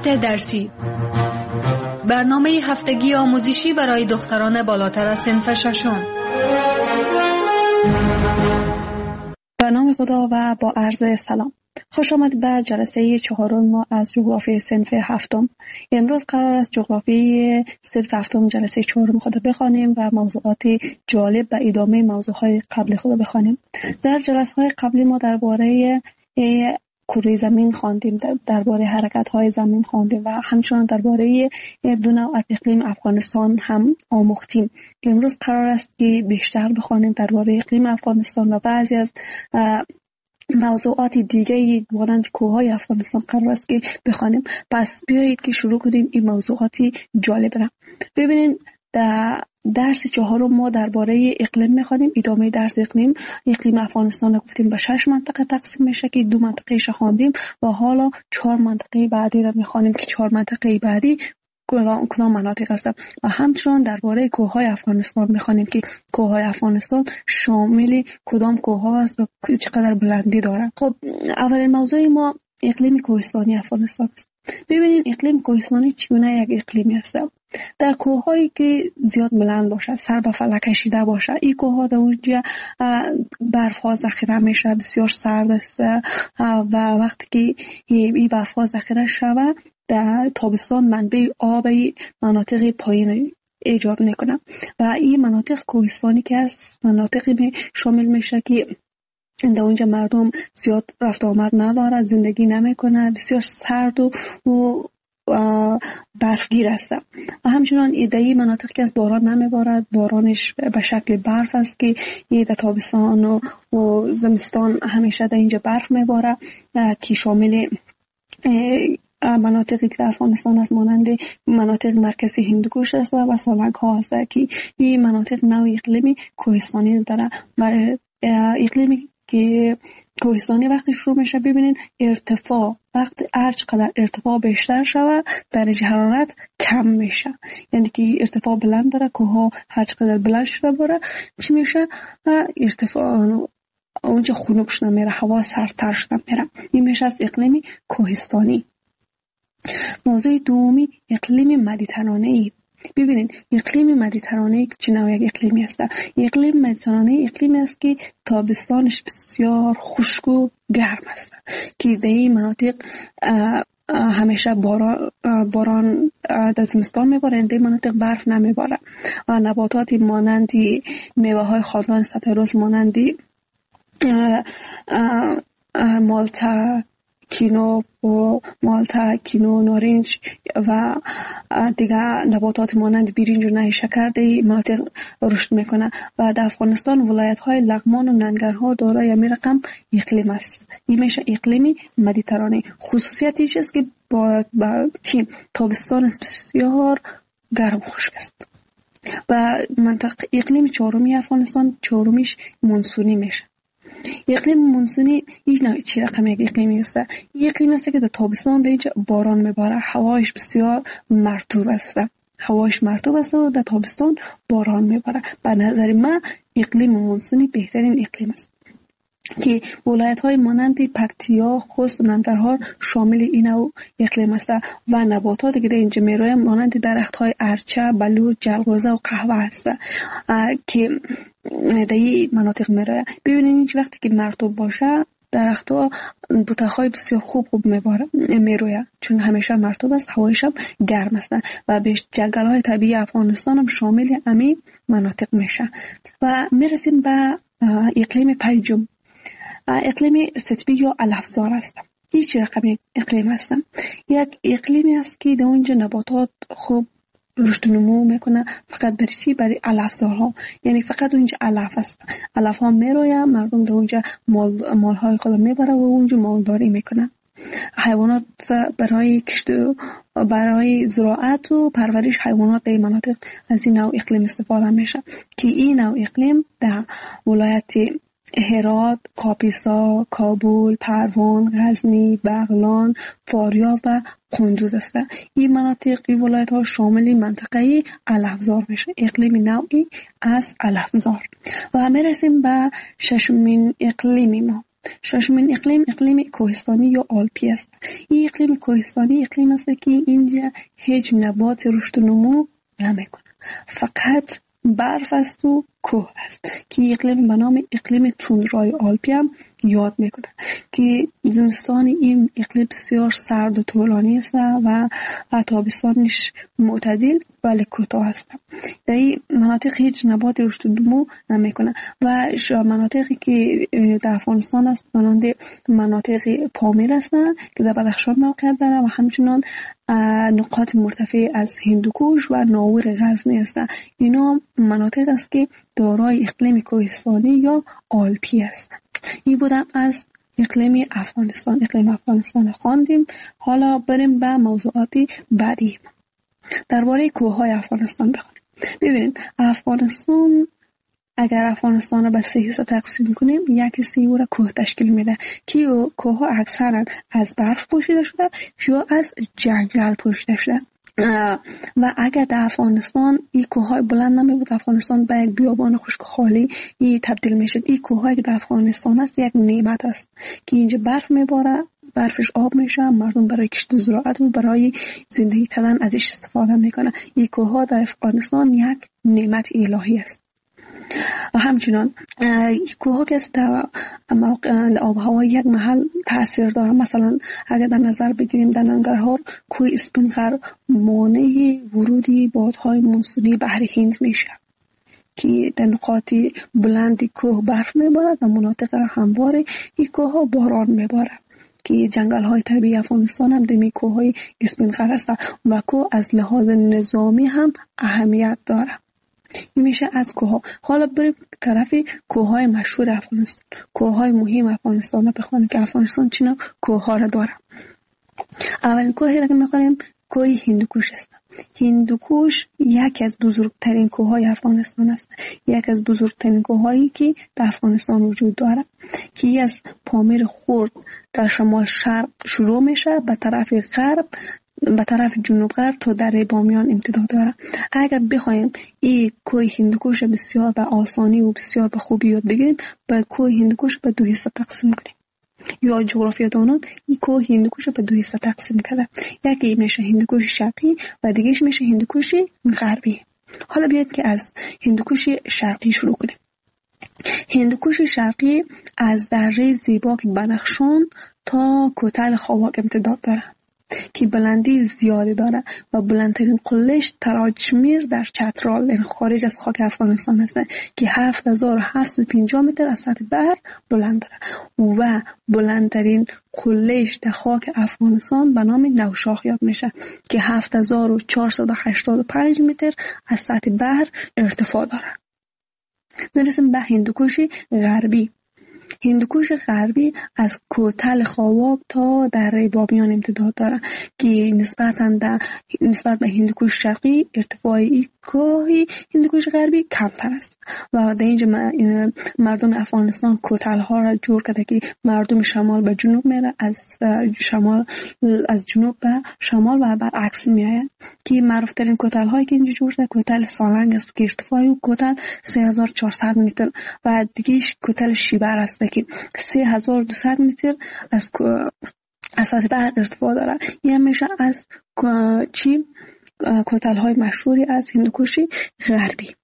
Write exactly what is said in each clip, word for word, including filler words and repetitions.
موضوعات درسی، برنامه هفتگی آموزشی برای دختران بالاتر از صنف ششم. به نام خدا و با عرض سلام. خوش آمدید به جلسه چهارم ما از جغرافی صنف هفتم. امروز قرار است جغرافی صنف هفتم جلسه چهارم خود بخوانیم و موضوعات جالب و ادامه موضوعهای قبل خود بخوانیم. در جلسه‌های قبلی ما درباره کره زمین خواندیم، درباره حرکت‌های زمین خواندیم و همچنان درباره دو نوع اقلیم افغانستان هم آموختیم. امروز قرار است که بیشتر بخوانیم درباره اقلیم افغانستان و بعضی از موضوعات دیگه مانند کوههای افغانستان قرار است که بخوانیم. پس بیایید که شروع کنیم این موضوعاتی جالب را. ببینید در درس چهارم ما درباره اقلیم می‌خوانیم. ادامه درس اقلیم اقلیم افغانستان رو گفتیم به شش منطقه تقسیم میشه که دو منطقه ش خواندیم و حالا چهار منطقه بعدی رو می‌خوانیم که چهار منطقه بعدی کدام کدام مناطق هستند و همچنان درباره کوههای افغانستان می‌خوانیم که کوههای افغانستان شامل کدام کوه‌ها است و چقدر بلندی دارند. خب اولین موضوع ما اقلیم کوهستانی افغانستان است. ببینید اقلیم کوهستانی چگونه یک اقلیمی است. در کوه‌هایی که زیاد بلند باشه، سر به فلک کشیده باشه، این کوه‌ها در اونجا برف‌ها ذخیره میشه، بسیار سرد است و وقتی که این برف‌ها ذخیره شوه در تابستان منبع آب مناطق پایین ایجاد میکنه و این مناطق کوهستانی که است مناطقی شامل میشه که در اونجا مردم زیاد رفت آمد نداره، زندگی نمیکنه، بسیار سرد و, و برفگیر است و همچنان ایدهی مناطق که از باران نمیبارد، بارانش به شکل برف است که در تابستان و, و زمستان همیشه در اینجا برف میباره که شامل مناطقی که در افغانستان است مانند مناطق مرکزی هندوکش است و سالنگ ها است که این مناطق نوع اقلیمی کوهستانی داره و اقلیمی که کوهستانی وقتی شروع میشه ببینید ارتفاع وقتی هر چقدر ارتفاع بیشتر شود درجه حرارت کم میشه، یعنی که ارتفاع بلند داره کوه هر چقدر بلند شده بره چی میشه ارتفاع اونجا خنک شده میره، هوا سردتر شده میره. این میشه از اقلیم کوهستانی. موضوع دومی اقلیم مدیترانه‌ای. ببینید اقلیم مدیترانه‌ای چه نوع اقلیمی است؟ اقلیم مدیترانه‌ای اقلیمی است که تابستانش بسیار خشک و گرم است که در این مناطق همیشه باران باران در زمستان میباره، در مناطق برف نمیباره و نباتات مانند میوه‌های خاندان ستروس مانند مالتا کینو و مالتا کینو نارنج و دیگه نباتات مانند بیرنج و نهی شکر در مناطق رشد میکنه و در افغانستان ولایت های لغمان و ننگرهار دارای همین رقم اقلیم است. این میشه اقلیم مدیترانه. خصوصیتش است که با, با چین تابستان بسیار گرم خشک است و منطقه اقلیم چهارمی افغانستان چهارمیش مونسونی میشه. اقلیم مونسونی هیچ نوع چی رقم یک اقلیمی است. یک اقلیم است که در تابستان در اینجا باران میباره، هوایش بسیار مرطوب است هوایش مرطوب است و در تابستان باران میباره. به نظر من اقلیم مونسونی بهترین اقلیم است که ولایت های مانند پکتیا، خوست و ننگرهار شامل این نوع اقلیم است و نباتاتی که در اینجا میروید مانند درخت های ارچه، بلوط، جلغوزه و قهوه است که در این مناطق میروید. ببینید وقتی که مرطوب باشه درخت ها بوته‌های بسیار خوب خوب میباره میروید چون همیشه مرطوب است، هوایش هم گرم است و بیش جنگل های طبیعی افغانستان هم شامل همین مناطق میشه. و میرسیم به اقلیم پنجم، اقلیم ستبی یا علفزار است. هیچ رقمی اقلیم است. یک اقلیمی است که در اونجا نباتات خوب رشد و نمو میکنه فقط برای چی؟ برای علفزارها، یعنی فقط اونجا علف است. علف ها میروید، مردم در اونجا مال مالهای خود میبره و اونجا مالداری میکنه. حیوانات برای کشت و برای زراعت و پرورش حیوانات در مناطق از این نوع اقلیم استفاده میشه که این نوع اقلیم در ولایت هرات، کاپیسا، کابل، پروان، غزنی، بغلان، فاریاب و قندوز است. این مناطق این ولایت ها شامل منطقه علفزار میشه، اقلیم نوعی از علفزار. و همه رسیم به ششمین اقلیم ما. ششمین اقلیم اقلیم کوهستانی یا آلپی است. این اقلیم کوهستانی اقلیم است که اینجا هیچ نبات رشد و نمو نمیکنه، فقط برف است و کوه است که اقلیم به نام اقلیم توندرای آلپی هم یاد میکنه که زمستان این اقلیم بسیار سرد و طولانی است و تابستانش معتدل ولی کوتاه است. در این مناطق هیچ نبات رشد و نمو نمیکنه و مناطقی که در افغانستان است مانند مناطق پامیر هستند که در بدخشان موقعیت داره و همچنان نقاط مرتفع از هندوکوش و ناور غزنی هستند. اینا مناطق است که دارای اقلیم کوهستانی یا آلپی است. این بودم از اقلیم افغانستان. اقلیم افغانستان خواندیم. حالا بریم به موضوعات بعدی. درباره کوههای افغانستان بخونیم. ببینید افغانستان، اگر افغانستان را به سه حصه تقسیم کنیم، یک حصه او را کوه تشکیل میده که کوه ها اکثرا از برف پوشیده شده یا از جنگل پوشیده شده. و اگر در افغانستان این کوههای بلند نمی بود، افغانستان به یک بیابان خشک خالی ای تبدیل میشد. این کوههایی که در افغانستان است یک نعمت است که اینجا برف میباره، برفش آب میشه، مردم برای کشت زراعت و برای زندگی کردن ازش استفاده میکنه. این کوهها در افغانستان یک نعمت الهی است. و همچنان کوه که در آب و هوا یک محل تاثیر داره. مثلا اگر در نظر بگیریم در ننگرهار کوه اسپینغر مانع ورودی بادهای مونسونی بحر هند میشه که در نقاط بلند کوه برف میبارد، در مناطق هموار این کوه ها باران میبارد که جنگل های طبیعی افغانستان هم دمی کوه های اسپینغر هست و کوه از لحاظ نظامی هم اهمیت داره. این میشه از کوه. حالا بریم طرف کوه های مشهور افغانستان، کوه های مهم افغانستان رو بخونیم که افغانستان چینا کوه ها را داره. اولین کوهی را که میخونیم کوه هندوکوش است. هندوکوش یکی از بزرگترین کوه های افغانستان است، یکی از بزرگترین کوه هایی که در افغانستان وجود داره که از پامیر خرد در شمال شرق شروع میشه به طرف غرب، به طرف جنوب غرب تا دره بامیان امتداد داره. اگر بخوایم این کوه هندوکوش بسیار به آسانی و بسیار به خوبی یاد بگیریم، با کوه هندوکوش به دو حصه تقسیم کنیم. یا جغرافیا دانان این کوه هندوکوش به دو حصه تقسیم کرده، یکی میشه هندوکوش شرقی و دیگهش میشه هندوکوش غربی. حالا بیاید که از هندوکوش شرقی شروع کنیم. هندوکوش شرقی از دره زیباک بدخشان تا کوتل خاواک امتداد داره که بلندی زیاده داره و بلندترین قلهش تراجمیر در چترال، یعنی خارج از خاک افغانستان هست که هفت هزار و هفتصد و پنجاه متر از سطح بحر بلند داره و بلندترین قلهش در خاک افغانستان به نام نوشاخ یاد میشه که هفت هزار و چهارصد و هشتاد و پنج متر از سطح بحر ارتفاع داره. میرسیم به هندوکوش غربی. هندوکوش غربی از کوتل خاواک تا دره بامیان امتداد داره که نسبتاً در نسبت به هندوکوش شرقی ارتفاعی کوه هندوکوش غربی کمتر است و در اینجا مردم افغانستان کوتل ها را جور کرده که مردم شمال به جنوب میره، از شمال از جنوب به شمال و برعکس میآید که معروف ترین کوتل هایی که اینجا جور شده کوتل سالنگ است که ارتفاعی او کوتل سه هزار و چهارصد متر و دیگهش کوتل شیبر است که سه هزار و دویست متر از از سطح بحر ارتفاع داره. این میشه از چی کوتل های مشهوری از هندوکوش غربی.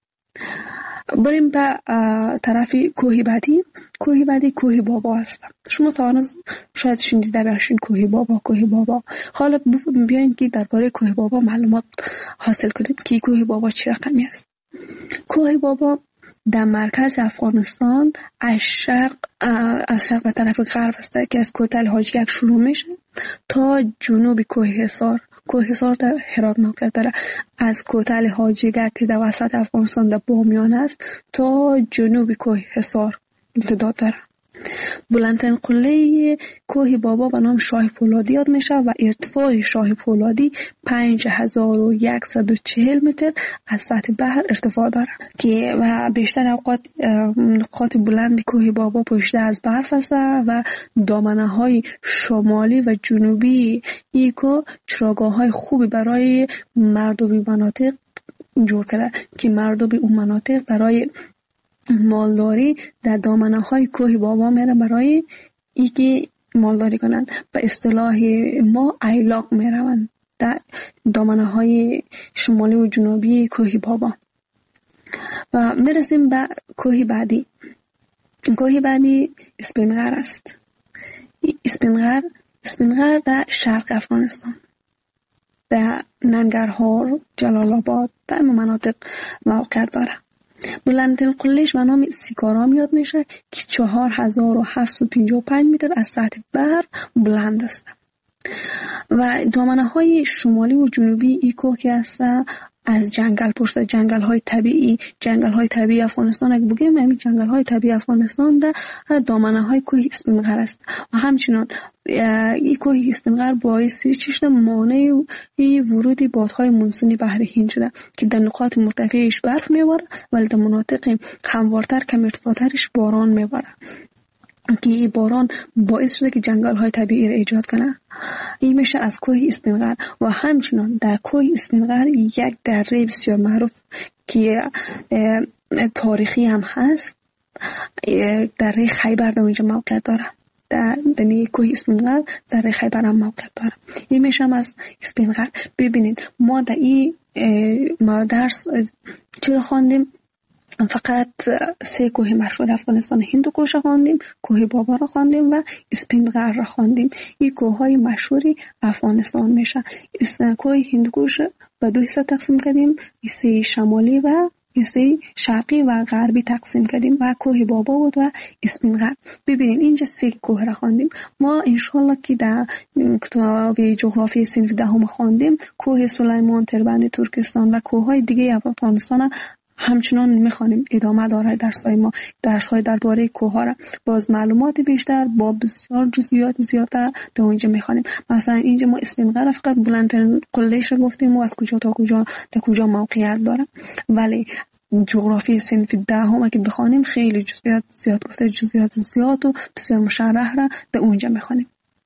بریم به طرف کوه بعدی. کوه بعدی کوه بابا است. شما تا آن شاید شنیده باشین کوه بابا کوه بابا. حالا بیاین که درباره کوه بابا معلومات حاصل کنیم که کوه بابا چه رقمی است. کوه بابا در مرکز افغانستان از شرق از شرق به طرف غرب است که از کوتل حاجگک شروع میشه تا جنوب کوه حصار. کوه حصار در هرات موقعیت داره. از کوتل حاجگک که در وسط افغانستان در بامیان است تا جنوب کوه حصار امتداد داره. بلندترین قله کوه بابا به نام شاه فولادی یاد میشه و ارتفاع شاه فولادی پنج هزار و صد و چهل متر از سطح بحر ارتفاع داره که و بیشتر اوقات نقاط بلند کوه بابا پوشیده از برف است و دامنه های شمالی و جنوبی ایکو چراگاه های خوبی برای مردم مناطق جور کرده که مردم اون مناطق برای مالداری در دامنه های کوه بابا میره برای ای که مالداری کنند به اصطلاح ما ایلاق می روند در دامنه های شمالی و جنوبی کوه بابا. و میرسیم به کوه بعدی. کوه بعدی اسپینغر است. اسپینغر اسپینغر در شرق افغانستان، در ننگرهار، جلال آباد، در این مناطق موقعیت داره. بلندترین قلهش به نام سیکارام یاد میشه که چهار هزار و هفتصد و پنجاه و پنج متر از سطح بحر بلند است. و دامنه های شمالی و جنوبی ای کوه که است از جنگل پشت جنگل های طبیعی جنگل های طبیعی افغانستان اگه بگیم همین جنگل های طبیعی افغانستان در دامنه های کوه اسپینغر است. و همچنان این کوه اسپینغر باعث چشم مانع ورود بادهای مونسونی بحر هند شده که در نقاط مرتفعش برف میباره ولی در مناطق هموارتر کم ارتفاعترش باران میباره که این باران باعث شده که جنگل های طبیعی را ایجاد کنه. این میشه از کوه اسپینغر. و همچنان در کوه اسپینغر یک دره بسیار معروف که تاریخی هم هست، دره خیبر در اونجا موقعیت داره. در دمی کوه اسپینغر دره خیبر هم موقعیت داره. این میشه از اسپینغر. ببینید ما در این ما درس چرا خواندیم؟ فقط سه کوه مشهور افغانستان هندوکش را خواندیم، کوه بابا را خواندیم و اسپینغر را خواندیم. این کوه های مشهوری افغانستان میشه. کوه هندوکش به دو حصه تقسیم کردیم، حصه شمالی و حصه شرقی و غربی تقسیم کردیم و کوه بابا بود و اسپینغر. ببینیم اینجا سه کوه را خواندیم. ما انشالله که در کتاب جغرافی صنف دهم خواندیم کوه سلیمان، تربند ترکستان و کوه های دیگه افغانستان همچنان میخوانیم. ادامه داره درس‌های ما، درس‌های درباره کوه‌ها را باز معلومات بیشتر با بسیار جزئیات زیادتر در اونجا میخوانیم. مثلا اینجا ما اسپینغر فقط بلندترین قلهش رو گفتیم و از کجا تا کجا تا کجا موقعیت داره، ولی جغرافی صنف دهم که بخوانیم خیلی جزئیات زیاد گفته، جزئیات زیاد و بسیار مشرح را در اونجا میخوانیم.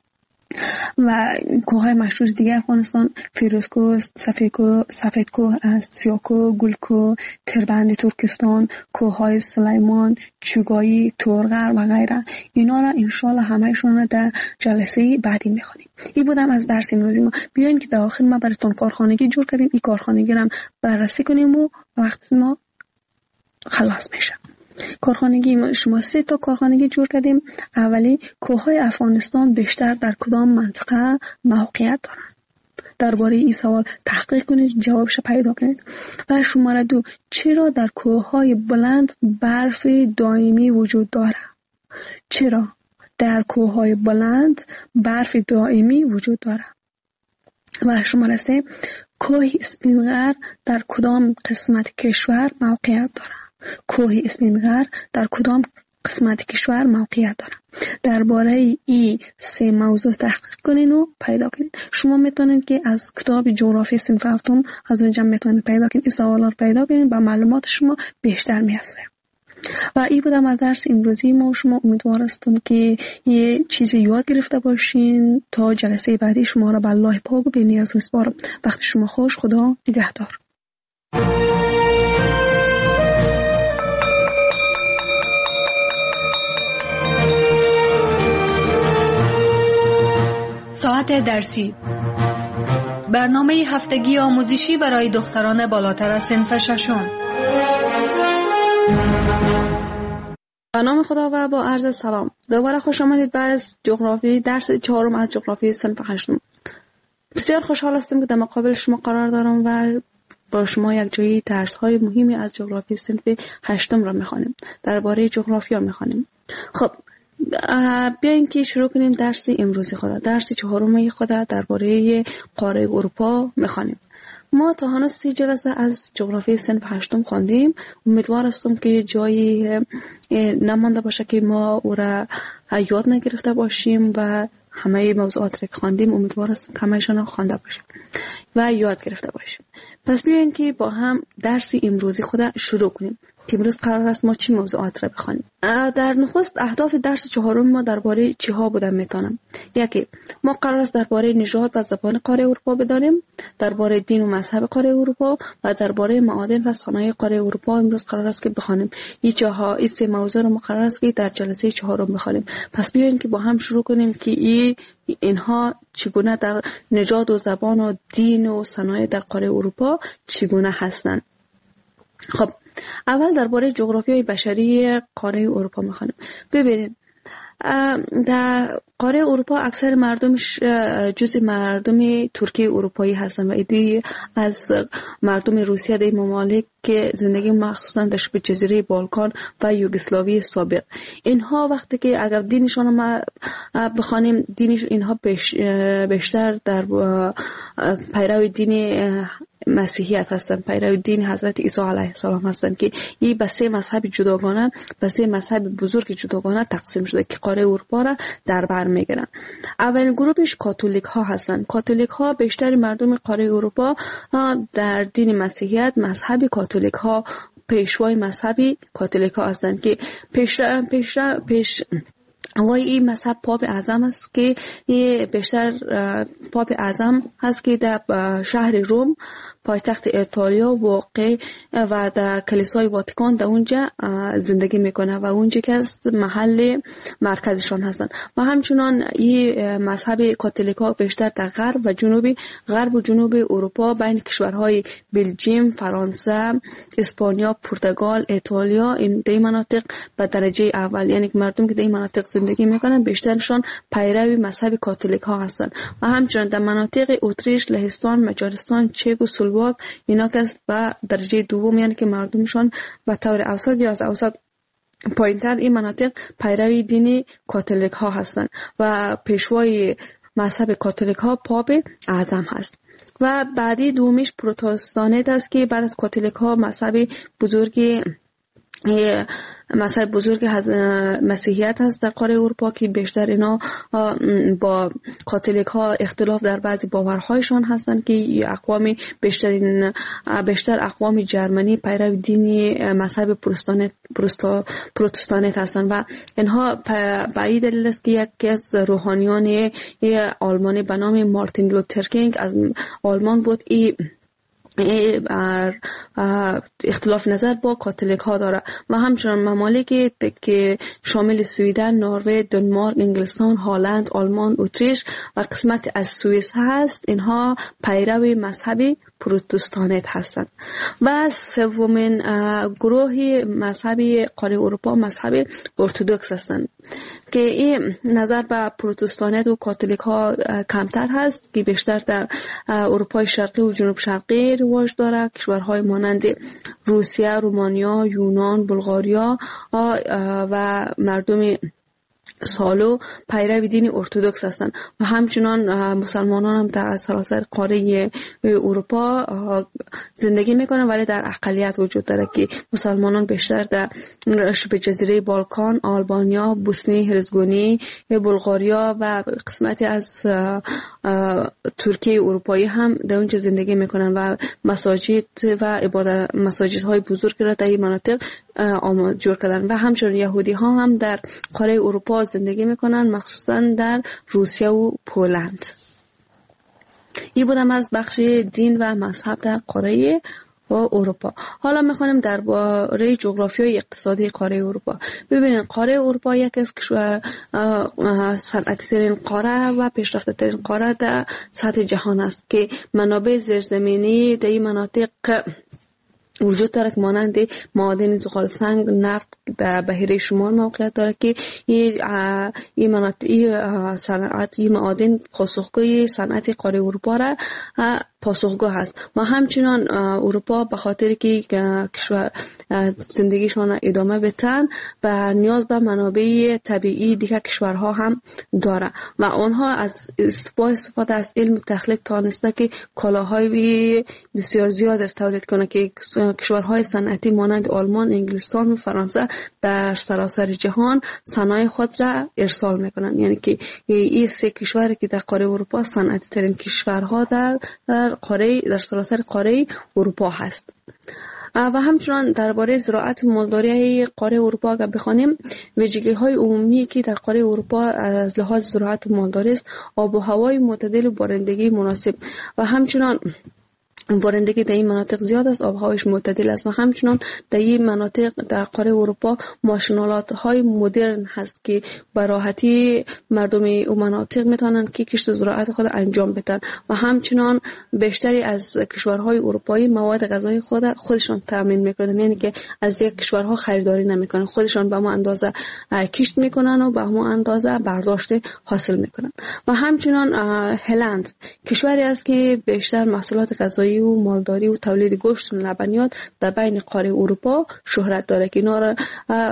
و کوه‌های مشهور دیگه افغانستان فیروزکوه، سفیدکوه، سفیدکوه است، سیاکوه، گلکوه، تربند ترکستان، کوه‌های سلیمان، چوگایی، تورغر و غیره. اینا را انشالله همه‌شون در جلسه بعدی می‌خونیم. این بودم از درس امروزی ما. بیاین که در آخر ما براتون کارخانگی جور کردیم. این کارخانگی را بررسی کنیم و وقت ما خلاص میشه. کارخانگی شما سه تا کارخانگی جور کردیم. اولی کوههای افغانستان بیشتر در کدام منطقه موقعیت دارند؟ درباره این سوال تحقیق کنید، جوابش پیدا کنید. و شماره دو چرا در کوههای بلند برف دائمی وجود داره؟ چرا در کوههای بلند برف دائمی وجود داره؟ و شماره سه کوه اسپینغر در کدام قسمت کشور موقعیت داره؟ کوه اسپینغر در کدام قسمت کشور موقعیت داره؟ درباره این سه موضوع تحقیق کنین و پیدا کنین. شما میتونید که از کتاب جغرافی صنف هفتم از اونجا میتونید پیدا کنین. این سوالا رو پیدا کنین و معلومات شما بیشتر میافزه. و این بودم از درس امروزی ما. شما امیدوارستم که یه چیزی یاد گرفته باشین. تا جلسه بعدی شما را به الله پاک و بی‌نیاز میسپارم. وقت شما خوش. خدا نگهدار. ساعت درسی، برنامه هفتگی آموزشی برای دختران بالاتر از صنف ششم. به نام خدا و با عرض سلام. دوباره خوش آمدید به از جغرافی درس چهارم از جغرافی صنف هشتم. بسیار خوشحال هستم که در مقابل شما قرار دارم و با شما یک جایی درس های مهمی از جغرافی صنف هشتم را میخوانیم. درباره جغرافیا میخوانیم. خب بیاین که شروع کنیم درس امروزی خود. درس چهارم خود درباره قاره اروپا میخوانیم. ما تا هنوز سی جلسه از جغرافی صنف هشتم خواندیم. امیدوار هستم که جایی نمانده باشه که ما او را یاد نگرفته باشیم و همه موضوعات را که خواندیم امیدوار هستم که همه‌شان خوانده باشیم. و یاد گرفته باشیم. پس بیاین که با هم درس امروزی خود شروع کنیم که امروز قرار است ما چی موضوعات را بخوانیم. در نخست اهداف درس چهارم ما درباره چی ها بوده میتونم. یکی، ما قرار است درباره نژاد و زبان قاره اروپا بدانیم، درباره دین و مذهب قاره اروپا و درباره معادن و صنایع قاره اروپا امروز قرار است که بخوانیم. این چهار این سه موضوع رو ما قرار است که در جلسه چهارم بخوانیم. پس بیاین که با هم شروع کنیم که این اینها چگونه در نژاد و زبان و دین و صنایع در قاره اروپا چگونه هستند. خب اول درباره جغرافیای بشری قاره اروپا میخوانیم. ببینید در قاره اروپا اکثر مردمش جزء مردم ترکیه اروپایی هستند و ایده از مردم روسیه در ممالک که زندگی مخصوصا در شبه جزیره بالکان و یوگسلاوی سابق. اینها وقتی که اگر دینشون ما بخوانیم، دینش اینها بیشتر در پیرو دین مسیحیت هستند، پیرو دین حضرت عیسی علیه السلام هستند که این به سه مذهب جداگانه به سه مذهب بزرگ جداگانه تقسیم شده که قاره اروپا را در بر میگیرن. اولین گروهش کاتولیک ها هستند. کاتولیک ها بیشتر مردم قاره اروپا در دین مسیحیت مذهب کاتولیک ها پیشوای مذهبی کاتولیک ها هستند که پیش پیش پیش وای این مذهب پاپ اعظم است که بیشتر پاپ اعظم هست که در شهر روم پایتخت ایتالیا واقع و در کلیسای واتیکان در اونجا زندگی میکنه و اونجا که است محل مرکزشان هستند. و همچنان این مذهب کاتولیکا بیشتر در غرب و جنوبی غرب و جنوب اروپا بین کشورهای بلژیم، فرانسه، اسپانیا، پرتغال، ایتالیا این در مناطق به درجه اول، یعنی مردم که در این مناطق زندگی میکنن بیشترشان پیرو مذهب کاتولیک ها هستند. و همچنان در مناطق اتریش، لهستان، مجارستان، چک و سلواک اینا که است به درجه دوم، یعنی که مردمشان به طور اوسط یا از اوسط پایینتر این مناطق پیرو دین کاتولیک ها هستند و پیشوای مذهب کاتولیک ها پاپ اعظم هست. و بعدی دومیش پروتستانت است که بعد از کاتولیک ها مذهب بزرگی مذهب بزرگ مسیحیت هست در قاره اروپا که بیشتر اینا با کاتولیک ها اختلاف در بعضی باورهایشان هستند که اقوام بیشترین بیشتر اقوام جرمنی پیرو دین مذهب پروتستانت پروتستانت هستند و اینها به این دلیل است که یکی از روحانیان آلمانی به نام مارتین لوتر کینگ از آلمان بود این اختلاف نظر با کاتولیک ها داره و همچنان ممالک که شامل سویدن، نروژ، دانمارک، انگلستان، هلند، آلمان، اتریش و قسمت از سوئیس هست اینها پیرو مذهب پروتستانت هستند. و سومین گروه مذهبی قاره اروپا مذهب ارتدوکس هستند که این نظر به پروتستانت و کاتولیک ها کمتر هست که بیشتر در اروپای شرقی و جنوب شرقی رواج داره. کشورهای مانند روسیه، رومانیا، یونان، بلغاریا و مردم سالو پیرو دین ارتدوکس هستند و همچنان مسلمانان هم در سراسر قاره اروپا زندگی میکنن، ولی در اقلیت وجود داره که مسلمانان بیشتر در شبه جزیره بالکان، آلبانیا، بوسنی هرزگونی، بلغاریا و قسمتی از ترکیه اروپایی هم در اونجا زندگی میکنن و مساجد و عبادت مساجدهای بزرگ را در این مناطق آماده جور کردن. و همچنین یهودی ها هم در قاره اروپا زندگی میکنن، مخصوصا در روسیه و پولند. این بودم از بخش دین و مذهب در قاره و اروپا. حالا میخوانیم درباره جغرافیای اقتصادی قاره اروپا. ببینید قاره اروپا یک از کشور صنعتی ترین قاره و پیشرفته ترین قاره در سطح جهان است که منابع زیرزمینی در این مناطق وجود داره که مانند معادن زغال سنگ، نفت در بحیره شمال موقعیت داره که این مناطق صنعت این معادن پاسخگوی صنعت قاره اروپا را پاسخگو هست. و همچنان اروپا به خاطر که کشور زندگیشان ادامه بدن و نیاز به منابع طبیعی دیگر کشورها هم داره و آنها از با استفاده از علم تخلیق توانسته که کالاهای بسیار زیاد تولید کنه که کشورهای صنعتی مانند آلمان، انگلستان و فرانسه در سراسر جهان صنایع خود را ارسال میکنن. یعنی که این سه کشوری که در قاره اروپا صنعتی ترین کشورها در در قاره در سراسر قاره اروپا هست. و همچنان درباره زراعت و مالداری قاره اروپا اگر بخوانیم، ویژگی‌های عمومی که در قاره اروپا از لحاظ زراعت و مالداری است آب و هوای معتدل و بارندگی مناسب و همچنان بارندگی در این مناطق زیاد است، آب و هوایش معتدل است و همچنان در این مناطق در قاره اروپا ماشین‌آلات های مدرن هست که به راحتی مردم این مناطق میتونن که کشت و زراعت خود انجام بدن و همچنان بیشتری از کشورهای اروپایی مواد غذایی خود خودشان تامین میکنن، یعنی که از یک کشورها خریداری نمیکنن، خودشان به همون اندازه کشت میکنن و به همون اندازه برداشت حاصل میکنن. و همچنان هلند کشوری است که بیشتر محصولات غذایی و مالداری و تولید گوشت و لبنیات در بین قاره اروپا شهرت داره که اینا را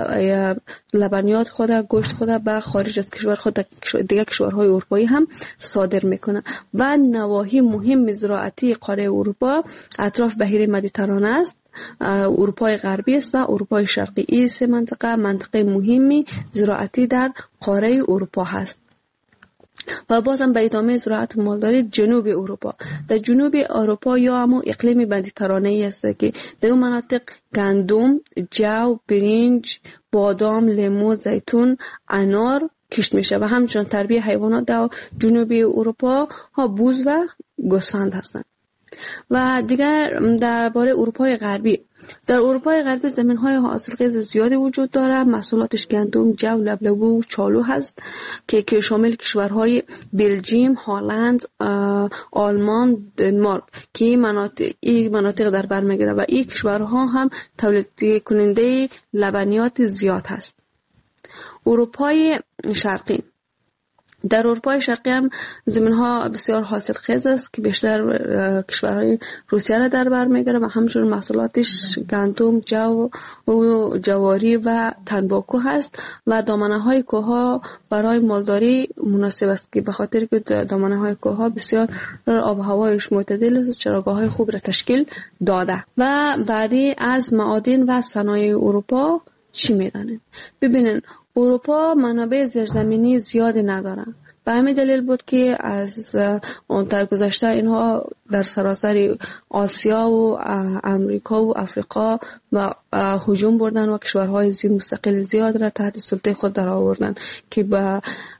لبنیات خود گوشت خود به خارج از کشور خود دیگر کشورهای اروپایی هم صادر میکنه. و نواحی مهم زراعتی قاره اروپا اطراف بحیره مدیترانه است، اروپای غربی است و اروپای شرقی. این سه منطقه منطقه مهمی زراعتی در قاره اروپا هست. و بازم به ادامه زراعت و مالداری جنوب اروپا، در جنوب اروپا یا همون اقلیم مدیترانه‌ای است که در اون مناطق گندم، جو، برنج، بادام، لیمو، زیتون، انار کشت میشه و همچنین تربیت حیوانات در جنوب اروپا ها بوز و گوسفند هستند. و دیگر درباره اروپای غربی، در اروپای غربی زمین‌های حاصلخیز زیادی وجود داره، محصولاتش گندم، جو، لبلبو و چالو هست که که شامل کشورهای بلژیم، هلند، آلمان، دنمارک که این مناطق این مناطق در بر میگیره و این کشورها هم تولید کننده لبنیات زیاد هست. اروپای شرقی، در اروپای شرقی هم زمین‌ها بسیار حاصلخیز است که بیشتر کشورهای روسیه را در بر میگیره و همچنین محصولاتش گندم، جو و جواری و تنباکو هست و دامنه‌های کوه‌ها برای مالداری مناسب است که به خاطر که دامنه‌های کوه‌ها بسیار آب و هوایش معتدل است، چراگاه‌های خوب را تشکیل داده. و بعدی از معادن و صنایع اروپا چی میدانید؟ ببینید اروپا منابع زیرزمینی زیادی نداره. به همین دلیل بود که از اون در گذشته اینها در سراسر آسیا و امریکا و افریقا و هجوم بردن و کشورهای زیر مستقل زیاد را تحت سلطه خود در آوردن که با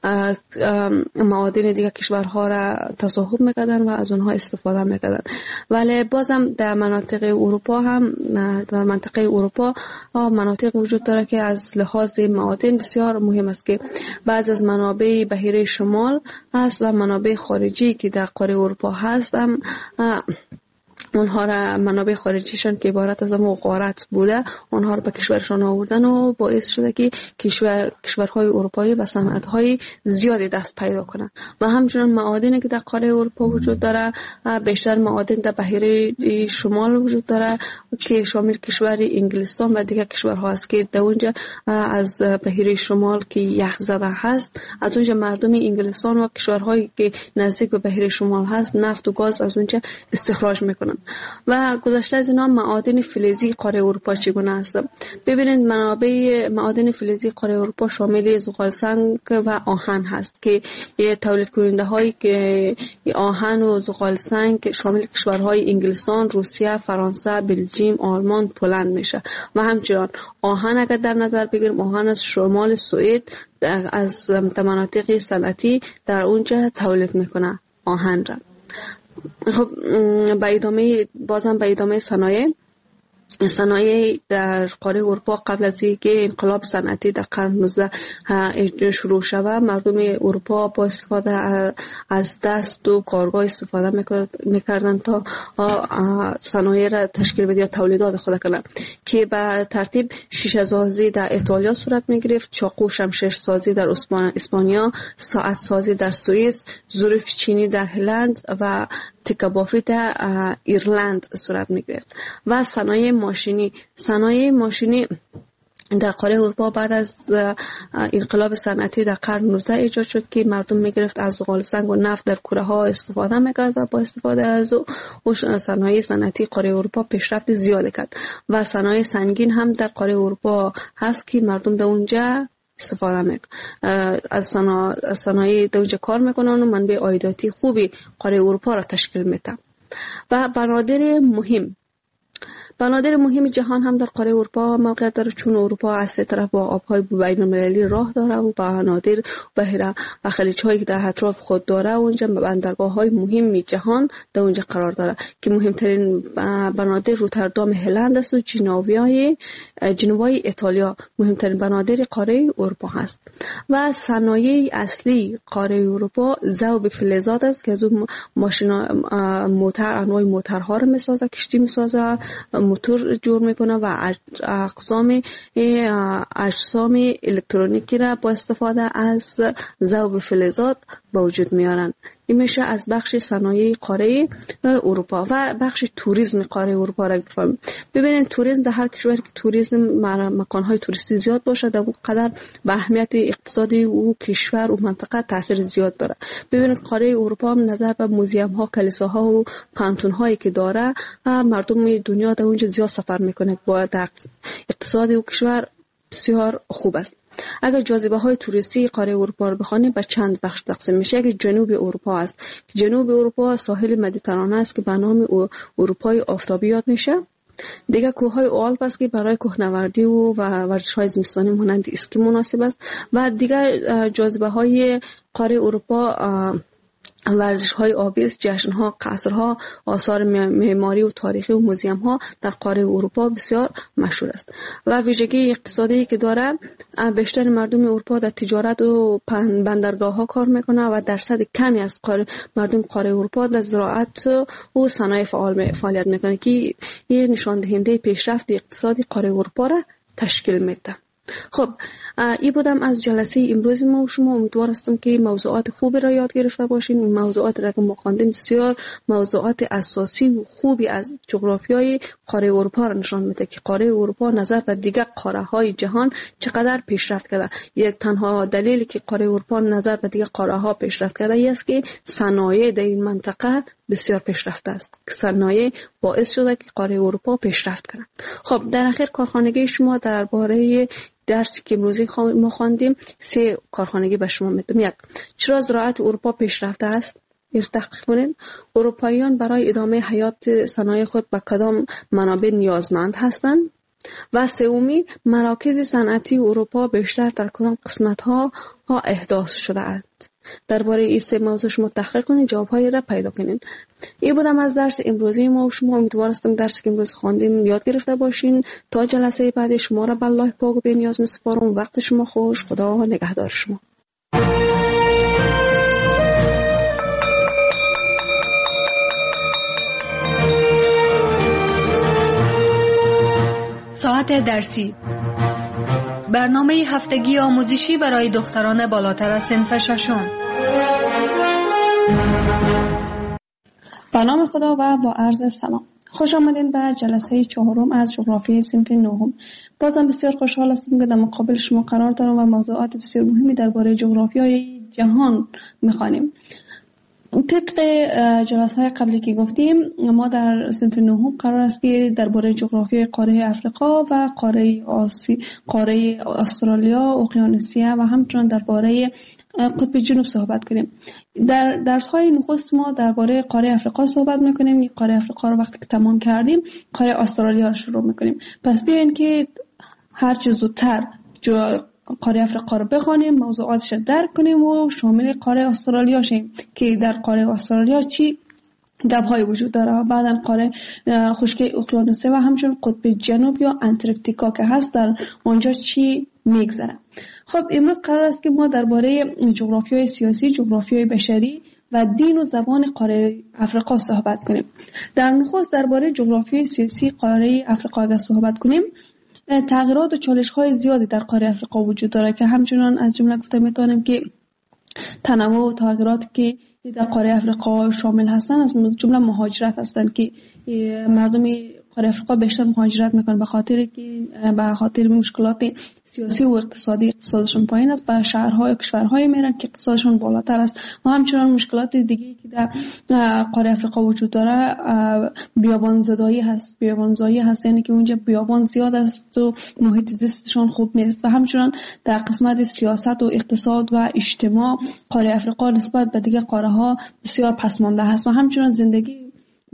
معادن دیگر کشورها را تصاحب میکردن و از اونها استفاده میکردن. ولی بازم در مناطق اروپا هم در منطقه اروپا مناطق وجود داره که از لحاظ معادن بسیار مهم است که بعض از منابع بحیره شمال هست و منابع خارجی که در قاره اروپا هست هم اونها را منابع خارجیشان که عبارت از همون غارت بوده اونها را به کشورشان آوردن و باعث شده که کشور کشورهای اروپایی به صنعت‌های زیادی دست پیدا کنند. و همچنین معادنی که در قاره اروپا وجود داره بیشتر معادن در بحیره شمال وجود داره که شامل کشور انگلستان و دیگر کشورها است که در اونجا از بحیره شمال که یخ زده هست از اونجا مردم انگلستان و کشورهایی که نزدیک به بحیره شمال هست نفت و گاز از اونجا استخراج میکنن. و گذشته از اینا معادن فلزی قاره اروپا چگونه است؟ ببینید منابع معادن فلزی قاره اروپا شامل زغال سنگ و آهن هست که تولید کننده هایی که آهن و زغال سنگ شامل کشورهای انگلستان، روسیه، فرانسه، بلژیم، آلمان، پولند میشه. و همچنین آهن اگر در نظر بگیریم آهن از شمال سوئد از مناطق صنعتی در اونجا تولید میکنه آهن را. خب به ادامه بازم به ادامه صنایع صنایع در قاره اروپا قبل از اینکه انقلاب صنعتی در قرن نوزدهم شروع شود مردم اروپا با استفاده از دست و کارگاه استفاده میکردن تا صنایع را تشکیل بده یا تولیدات خود کنند که به ترتیب شیشه سازی در ایتالیا صورت میگرفت، چاقو شمشیر سازی در اسپانیا، ساعت سازی در سوئیس، ظروف چینی در هلند و تکه بافی در ایرلند صورت میگرفت. و صنایع ماشینی صنایع ماشینی در قاره اروپا بعد از انقلاب صنعتی در قرن نوزدهم ایجاد شد که مردم میگرفت از زغال سنگ و نفت در کوره ها استفاده میکرد و با استفاده از او صنایع صنعتی قاره اروپا پیشرفت زیاد کرد. و صنایع سنگین هم در قاره اروپا هست که مردم در اونجا استفاده میکنن از صنایع در اونجا کار میکنن و منبع عایداتی خوبی قاره اروپا را تشکیل میده. و بنادر مهم بنادر مهم جهان هم در قاره اروپا موقعیت داره، چون اروپا از سه طرف با آبهای بین المللی راه داره و بنادر بحیره و خلیج‌هایی که در اطراف خود داره اونجا بندرگاه‌های مهم جهان در اونجا قرار داره که مهمترین بنادر روتردام هلند است و جنوبی جنوبی ایتالیا مهمترین بنادر قاره اروپا هست. و صنایع اصلی قاره اروپا ذوب فلزات است که از اون ماشینا موتور انواع موتورها رو میسازه، کشتی میسازه، موتور جور میکنه و اقسام اجسام الکترونیکی را با استفاده از ذوب فلزات به وجود میارن. این میشه از بخش صنایع قاره اروپا. و بخش توریسم قاره اروپا را بفهمیم. ببینید توریسم در هر کشور که توریسم مکانهای توریستی زیاد باشه در اون قدر به اهمیت اقتصادی او کشور و منطقه تاثیر زیاد داره. ببینید قاره اروپا هم نظر به موزیم ها، کلیساها و پانتون هایی که داره مردم دنیا در اونجا زیاد سفر میکنه. با اقتصاد او کشور بسیار خوب است. اگر جاذبه های توریستی قاره اروپا رو بخوانیم به چند بخش تقسیم میشه. اگر جنوب اروپا است، جنوب اروپا ساحل مدیترانه است که به نام اروپای آفتابی یاد میشه. دیگه کوههای آلپ است که برای کوهنوردی و ورزش‌های زمستانی مانند اسکی مناسب است. و دیگه جاذبه های قاره اروپا ورزش‌های آبی است، جشن‌ها، قصرها، آثار معماری و تاریخی و موزیم‌ها در قاره اروپا بسیار مشهور است. و ویژگی اقتصادی که داره، بیشتر مردم اروپا در تجارت و بندرگاه‌ها کار میکنه و درصد کمی از قاره مردم قاره اروپا در زراعت و صنایع فعال فعالیت میکنه که این نشان دهنده پیشرفت اقتصادی قاره اروپا را تشکیل میده. خب این بودم از جلسه امروز ما و شما. امیدوار هستم که موضوعات خوبی را یاد گرفته باشین. این موضوعات را که ما خواندیم بسیار موضوعات اساسی و خوبی از جغرافیای قاره اروپا را نشان میده که قاره اروپا نظر به دیگر قاره های جهان چقدر پیشرفت کرده. یک تنها دلیلی که قاره اروپا نظر به دیگر قاره ها پیشرفت کرده است که صنایع در این منطقه بسیار پیشرفته است. صنایع باعث شده که قاره اروپا پیشرفت کنه. خب در اخر کارخانگی شما درباره درسی که امروزی ما خواندیم سه کارخانگی به شما میدم. یک، چرا زراعت اروپا پیشرفته است؟ تحقیق کنید. اروپاییان برای ادامه حیات صنایع خود به کدام منابع نیازمند هستند؟ و سومی، مراکز صنعتی اروپا بیشتر در کدام قسمت ها ها احداث شده اند؟ درباره این سه موضوع شما تحقیق کنید، جواب‌های را پیدا کنید. این بودم از درس امروزی ما و شما. امیدوار هستم درسی که امروز خواندیم یاد گرفته باشین. تا جلسه بعد شما را به الله پاک و بی‌نیاز می‌سپارم. وقت شما خوش. خدا نگهدار شما. ساعت درسی، برنامه هفتگی آموزشی برای دختران بالاتر از صنف ششم. به نام خدا و با عرض سلام. خوش آمدین به جلسه چهارم از جغرافیای صنف نهم. بازم بسیار خوشحال هستم که در مقابل شما قرار دارم و موضوعات بسیار مهمی درباره جغرافیای جهان می‌خوانیم. طبق جلسه های قبلی که گفتیم ما در صنف نهم قرار است که درباره جغرافیای قاره افریقا و قاره آسی، قاره استرالیا، اقیانوسیه و همچنین درباره قطب جنوب صحبت کنیم. در درس های نخست ما درباره قاره افریقا صحبت میکنیم. این قاره افریقا رو وقتی که تمام کردیم قاره استرالیا رو شروع میکنیم. پس بیاین که هر چه زودتر قاره افریقا رو بخوانیم، موضوعاتش رو درک کنیم و شامل قاره استرالیا شیم که در قاره استرالیا چی گپ‌های وجود داره و بعداً قاره خشکی اقیانوسیه و همچنین قطب جنوب یا انتارکتیکا که هست در اونجا چی میگذره. خب امروز قرار است که ما درباره جغرافیای سیاسی، جغرافیای بشری و دین و زبان قاره افریقا صحبت کنیم. در نخست درباره جغرافیای سیاسی قاره افریقا اگر صحبت کنیم، تغییرات و چالش‌های زیادی در قاره افریقا وجود داره که همچنان از جمله گفته میتونیم که تنوع و تغییراتی که در قاره افریقا شامل هستند از جمله مهاجرت هستند که مردم قاره افریقا بیشتر مهاجرت میکنن به خاطر که به خاطر مشکلات سیاسی و اقتصادی اقتصادشون پایین است، به شهرهای و کشورهای میرن که اقتصادشون بالاتر است و همچنان مشکلات دیگه که در قاره افریقا وجود داره بیابان زدایی هست بیابان زایی هست یعنی که اونجا بیابان زیاد است و محیط زیستشون خوب نیست و همچنان در قسمت سیاست و اقتصاد و اجتماع قاره افریقا نسبت به دیگه قاره ها بسیار پسمانده هست و همچنان زندگی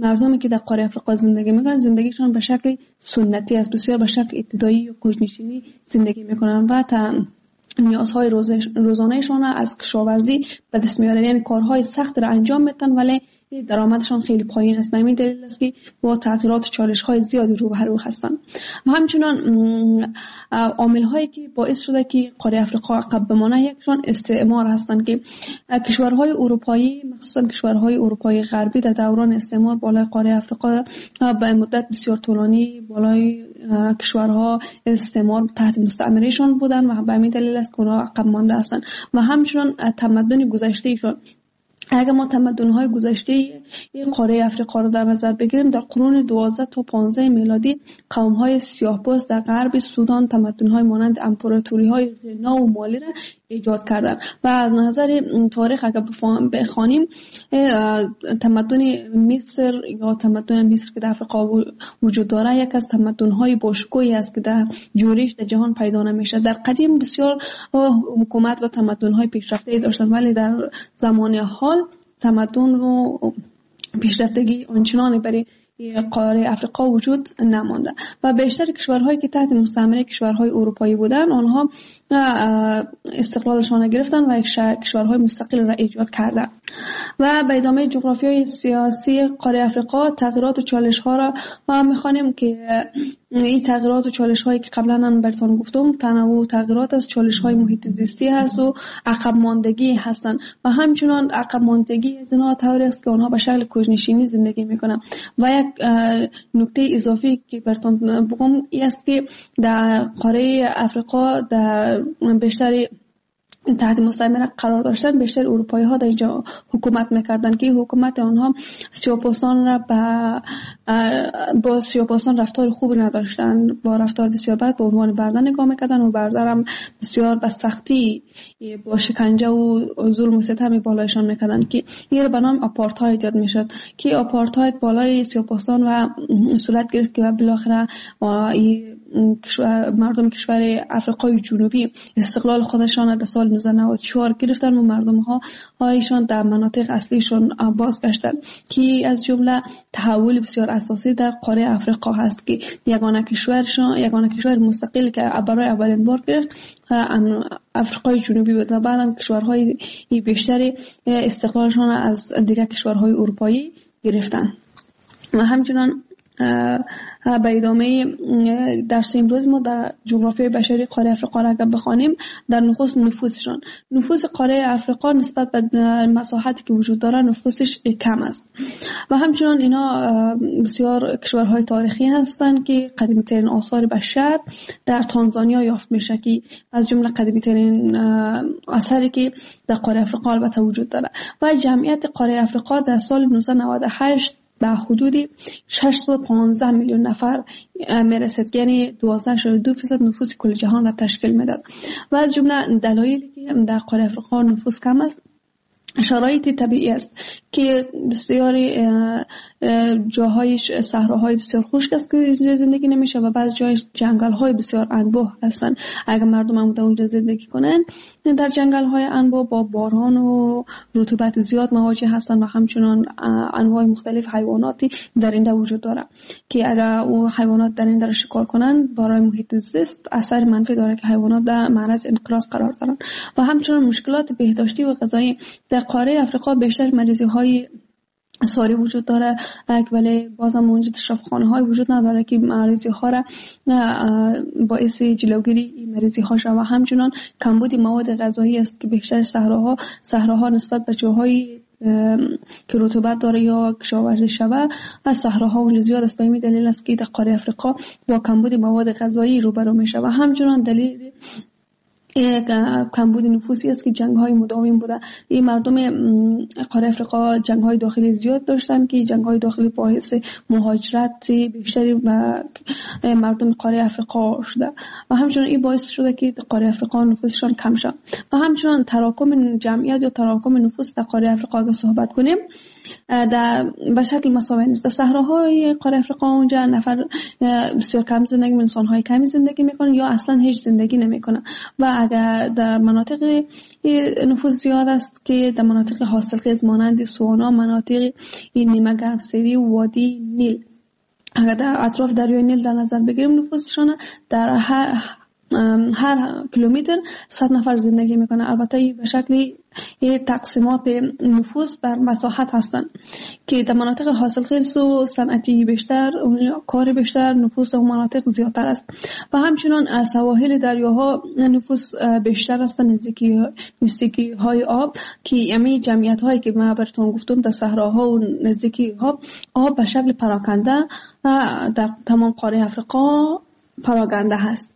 مردمی که در قاره افریقا زندگی میکنن زندگیشون به شکل سنتی است، بسیار به شکل ابتدایی و کوچ‌نشینی زندگی میکنن و تا نیازهای روزانهشان از کشاورزی به دست میارن، یعنی کارهای سخت را انجام میدن ولی درآمدشان خیلی پایین است. به همین دلیل است که با تغییرات و چالش‌های زیادی روبرو هستند. و همچنین عامل‌هایی که باعث شده که قاره افریقا عقب بمانه یکشان استعمار هستند که کشورهای اروپایی مخصوصا کشورهای اروپایی غربی در دوران استعمار بالای قاره افریقا به مدت بسیار طولانی بالای کشورها استعمار تحت مستعمرهشان بودند و به همین دلیل است که اونها عقب مانده هستند. و همچنین تمدن گذشتهشان، اگر ما تمدن‌های گذشته قاره افریقا رو در نظر بگیریم، در قرون دوازده تا پانزده میلادی قوم‌های سیاه‌پوست در غرب سودان تمدن‌های مانند امپراتوری‌های غنا و مالی را ایجاد کردند و از نظر تاریخ اگر بخوانیم تمدن مصر یا تمدن مصر که در افریقا وجود داره یک از تمدن‌های باشکوهی است که در جوریش در جهان پیدا نمیشه. در قدیم بسیار حکومت و تمدن‌های پیشرفته داشتند ولی در زمان حال تمدن و پیشرفتگی آنچنانی برای قاره افریقا وجود نمانده و بیشتر کشورهایی که تحت مستعمره کشورهای اروپایی بودند آنها استقلالشان گرفتند و کشورهای مستقل را ایجاد کردند. و به ادامه جغرافیای سیاسی قاره افریقا تغییرات و چالش ها را ما می‌خوانیم که این تغییرات و چالش هایی که قبلا من براتون گفتم تنوع تغییرات از چالش های محیط زیستی هست و عقب ماندگی هستند و همچنان عقب ماندگی از اینها طوری است که آنها به شکل کوچ‌نشینی زندگی میکنن. و یک نکته اضافی که براتون بگم این است که در قاره افریقا در بیشتر تحت مستعمره قرار داشتن بیشتر اروپایی ها در اینجا حکومت میکردن که حکومت آنها سیاه‌پوستان را با با سیاه‌پوستان رفتار خوبی نداشتن، با رفتار بسیار بد به عنوان برده نگاه میکردن و برده هم بسیار به سختی با شکنجه و ظلم و ستم بالایشان میکردن که این به نام آپارتاید یاد میشد که آپارتاید بالای سیاه‌پوستان و صورت گرفت که بالاخره مردم کشور افریقای جنوبی استقلال خودشان در سال نوزده نود و چهار گرفتن و مردم ها هایشان در مناطق اصلیشون بازگشتن که از جمله تحول بسیار اساسی در قاره افریقا هست که یگانه کشورشون یگانه کشور مستقل که برای اولین بار گرفت افریقای جنوبی بود و بعدم کشورهای بیشتری استقلالشون از دیگر کشورهای اروپایی گرفتن. و همچنان به ادامه درس امروز ما در جغرافیای بشری قاره افریقا را اگر بخوانیم در نخست نفوسشان نفوس قاره افریقا نسبت به مساحتی که وجود داره نفوسش کم است و همچنان اینا بسیار کشورهای تاریخی هستند که قدیمی ترین آثار بشر در تانزانیا یافت میشه که از جمله قدیمی ترین اثری که در قاره افریقا البته وجود داره و جمعیت قاره افریقا در سال نوزده نود و هشت به حدود ششصد و پانزده میلیون نفر میرسد، یعنی دوازده ممیز دو درصد نفوس کل جهان را تشکیل میداد. و از جمله دلایلی که در قاره افریقا نفوس کم است شرایط طبیعی است که بسیاری جاهایش صحراهای بسیار خشک است که زندگی نمیشه و بعض جایش جنگل های بسیار انبوه هستند. اگر مردم هم در اونجا زندگی کنن در جنگل های انبوه با باران و رطوبت زیاد مواجه هستند و همچنان انواع مختلف حیواناتی در اینجا وجود داره که اگر او حیوانات در اینجا شکار کنن برای محیط زیست اثر منفی داره که حیوانات در معرض انقراض قرار دارن. و همچنان مشکلات بهداشتی و غذایی در قاره افریقا بیشتر مریضی های ساری وجود داره ولی بازم اونجا تشریفخانه های وجود نداره که مریضی ها را باعث جلوگیری مریضی ها شود. و همچنان کمبود مواد غذایی است که بیشتر صحراها صحراها نسبت به جاهای که رطوبت داره یا کشاورزی شده از صحراها اونجا زیاد است. به این دلیل است که در قاره افریقا با کمبود مواد غذایی روبرو میشه. و همچنان دلیل یک کمبود نفوسی است که جنگ های مداوم بوده. این مردم قاره افریقا جنگ های داخلی زیاد داشتن که جنگ های داخلی باعث مهاجرت بیشتری و مردم قاره افریقا شده و همچنان این باعث شده که قاره افریقا نفوسشان کم شد. و همچنان تراکم جمعیت یا تراکم نفوس در قاره افریقا اگر صحبت کنیم در به شکل مساوی نیست. در صحراهای قاره افریقا اونجا نفر بسیار کم زندگی، انسان های کمی زندگی میکنن یا اصلا هیچ زندگی نمیکنن و اگر در مناطق نفوذ زیاد است که در مناطق حاصلخیز مانند سوانا، مناطق نیمه گرمسیری و وادی نیل، اگر در اطراف دریای نیل در نظر بگیریم نفوذشان در هر هر کیلومتر صد نفر زندگی میکنه. البته به شکل تقسیمات نفوذ بر مساحت هستند که در مناطق حاصلخیز و صنعتی بیشتر، کار بیشتر، نفوذ در مناطق زیادتر است و همچنین سواحل دریاها نفوذ بیشتر است، نزدیکی نزدیکی های آب که امی جمعیت هایی که من براتون گفتم در صحراها و نزدیکی ها آب به شکل پراکنده در تمام قاره افریقا پراکنده هست.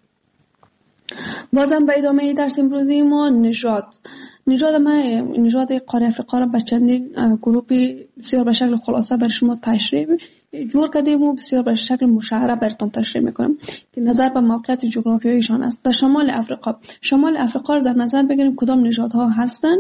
بازم به ادامه درس امروزی ما نژاد نژاد ما نژاد قاره افریقا را به چندین گروه بسیار به شکل خلاصه بر شما تشریح جور کردیم و بسیار به شکل مشخص براتون تشریح میکنم که نظر به موقعیت جغرافیاییشان است. در شمال افریقا شمال افریقا را در نظر بگیریم کدام نژادها هستند،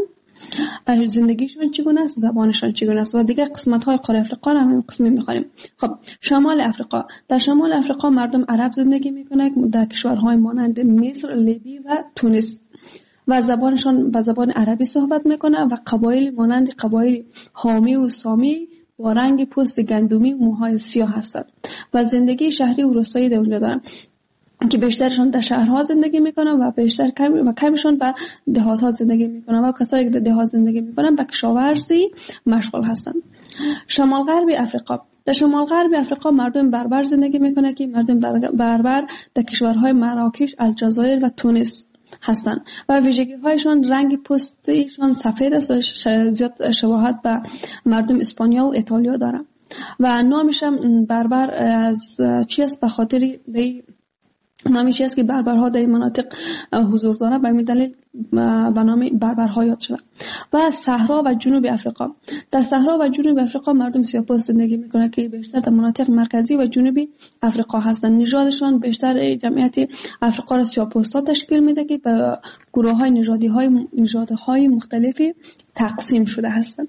زندگیشون چگونه است، زبانشون چگونه است و دیگر قسمت های قاره افریقا را همین قسمی می‌خوانیم. خب شمال افریقا، در شمال افریقا مردم عرب زندگی میکنند در کشورهای مانند مصر، لیبی و تونس و زبانشون به زبان عربی صحبت میکنند و قبایل مانند قبایل حامی و سامی با رنگ پوست گندمی و موهای سیاه هستند و زندگی شهری و روستایی در اونجا دارند که بیشترشون در شهرها زندگی میکنن و بیشتر کم و کمشون به دهات‌ها زندگی میکنن و کسایی که در دهات زندگی میکنن به کشاورزی مشغول هستن. شمال غرب افریقا، در شمال غرب افریقا مردم بربر زندگی میکنن که مردم بربر در کشورهای مراکش، الجزایر و تونس هستن و ویژگی‌هایشان رنگ پوستشان سفید است و زیاد شباهت به مردم اسپانیا و ایتالیا دارن و نامش هم بربر از چی است؟ به خاطر به نامی چی است که بربرها در این مناطق حضور دارند به همین دلیل به نام بربرها یاد شده. و صحرا و جنوب افریقا، در صحرا و جنوب افریقا مردم سیاه‌پوست زندگی میکنند که بیشتر در مناطق مرکزی و جنوبی افریقا هستند. نژادشان بیشتر جمعیت افریقا را سیاه‌پوستا تشکیل میده که به گروه‌های نژادی های نژادهای مختلفی تقسیم شده هستند.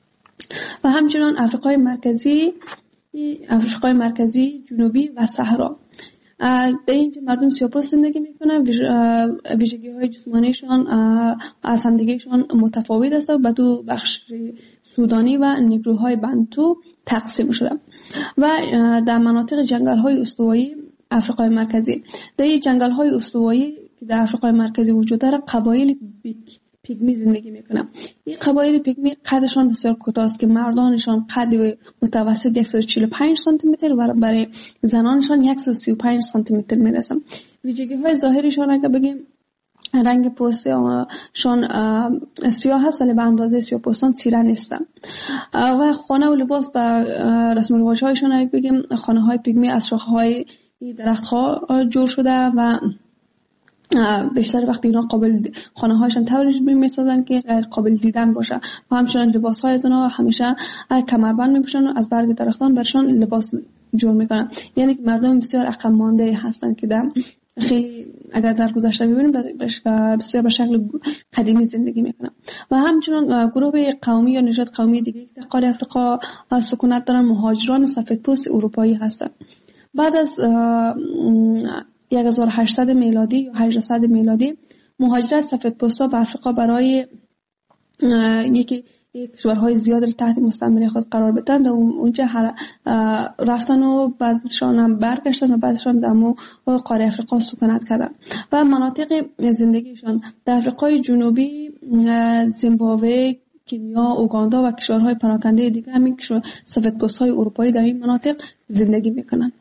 و همچنین افریقای مرکزی افریقای مرکزی، جنوبی و صحرا در اینجا مردم سیاه‌پوست زندگی میکنن. ویژگی‌های جسمانیشان از همدیگه‌شان متفاوت است و به دو بخش سودانی و نیگروهای بنتو تقسیم شده. و در مناطق جنگل‌های استوایی افریقای مرکزی، در این جنگل‌های استوایی که در افریقای مرکزی وجود داره قبایل پیگمی زندگی میکنن. این قبایل پیگمی قدشان بسیار کوتاه است که مردانشان قد متوسط صد و چهل و پنج سانتی متر و برای زنانشان صد و سی و پنج سانتی متر میرسن. ویژگی‌های ظاهریشان اگه بگیم رنگ پوستشان سیاه هست ولی به اندازه سیاه‌پوستان تیره نیستن. و خانه و لباس به رسم و رواج‌هایشان اگه بگیم خانه‌های پیگمی از شاخه‌های درخت‌ها جور شده و بیشتر وقتی اینا قابل خانه هاشون طوری میسازن که غیر قابل دیدن باشه و همچنین لباس های از اونها همیشه کمربند میپوشن و از برگ درختان برشان لباس جور میکنن. یعنی که مردم بسیار عقب مانده هستن که در خیلی اگر در گذشته ببینیم بسیار به شکل قدیمی زندگی میکنن. و همچنین گروه قومی یا نژاد قومی دیگه که در قاره افریقا سکونت دارن مهاجران سفیدپوست اروپایی هستن. بعد از هزار و هشتصد میلادی یا هجده میلادی مهاجرت سفیدپوستا به افریقا برای یکی کشورهای زیاد را تحت مستعمره خود قرار بدن و اونجا رفتن و بعضیشان هم برگشتن و بعضیشان در قاره افریقا سکونت کردن و مناطق زندگیشان در افریقای جنوبی، زیمبابوه، کنیا، اوگاندا و کشورهای پراکنده دیگه همین سفیدپوست‌های اروپایی در این مناطق زندگی میکنن.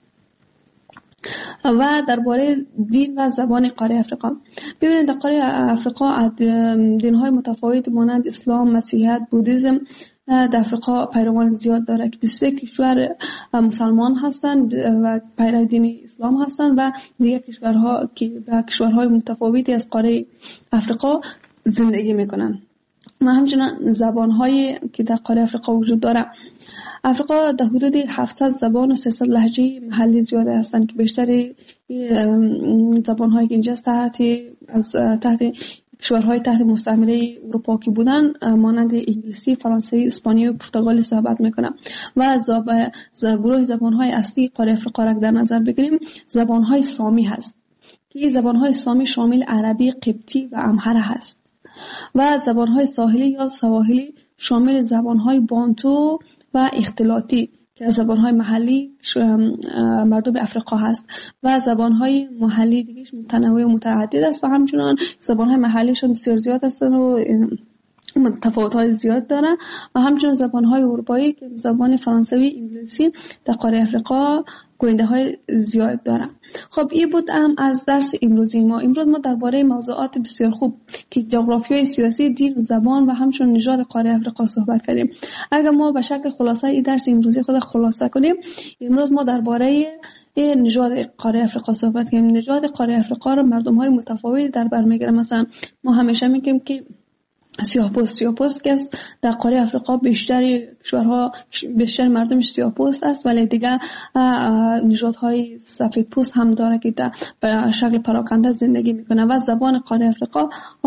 و درباره دین و زبان قاره افریقا ببینید در قاره افریقا دین‌های متفاوت مانند اسلام، مسیحیت، بودیسم در افریقا پیروان زیاد داره که بیست و سه کشور مسلمان هستند و پیرو دین اسلام هستند و دیگر کشورها که به کشورهای متفاوتی از قاره افریقا زندگی میکنن. و همچنین زبان‌هایی که در قاره افریقا وجود داره. افریقا در حدود هفتصد زبان و سیصد لهجه محلی زیاده هستند که بیشتر زبان‌هایی که اینجا تحت از تحت کشورهای تحت مستعمره اروپا که بودن مانند انگلیسی، فرانسوی، اسپانیایی و پرتغالی صحبت میکنن. و گروه زبان‌های اصلی قاره افریقا را در نظر بگیریم زبان‌های سامی هست که این زبانهای سامی شامل عربی، قبطی و امهره هست و زبانهای ساحلی یا سواحلی شامل زبانهای بانتو و اختلاطی که از زبانهای محلی مردم افریقا هست و زبانهای محلی دیگه متنوع و متعدد است و همچنان زبانهای محلیشون بسیار زیاد هستن و تفاوت‌های زیاد دارن و همچنان زبانهای اروپایی که زبان فرانسوی، انگلیسی در قاره افریقا گوینده‌های زیاد دارن. خب این بود هم از درس امروزی ما. امروز ما درباره موضوعات بسیار خوب که جغرافیای سیاسی، دین، زبان و همچنین نژاد قاره افریقا صحبت کردیم. اگر ما به شکل خلاصه این درس امروزی خود خلاصه کنیم، امروز ما درباره نژاد قاره افریقا صحبت کردیم. نژاد قاره افریقا را مردم‌های متفاوتی در بر می‌گیرن. مثلا ما همیشه میگیم که سیاه‌پوست سیاه‌پوست که در قاره افریقا بیشتر کشورها بیشتر مردمش سیاه‌پوست است، ولی دیگه نژادهای سفیدپوست هم داره که به شکل پراکنده زندگی میکنه و زبان قاره افریقا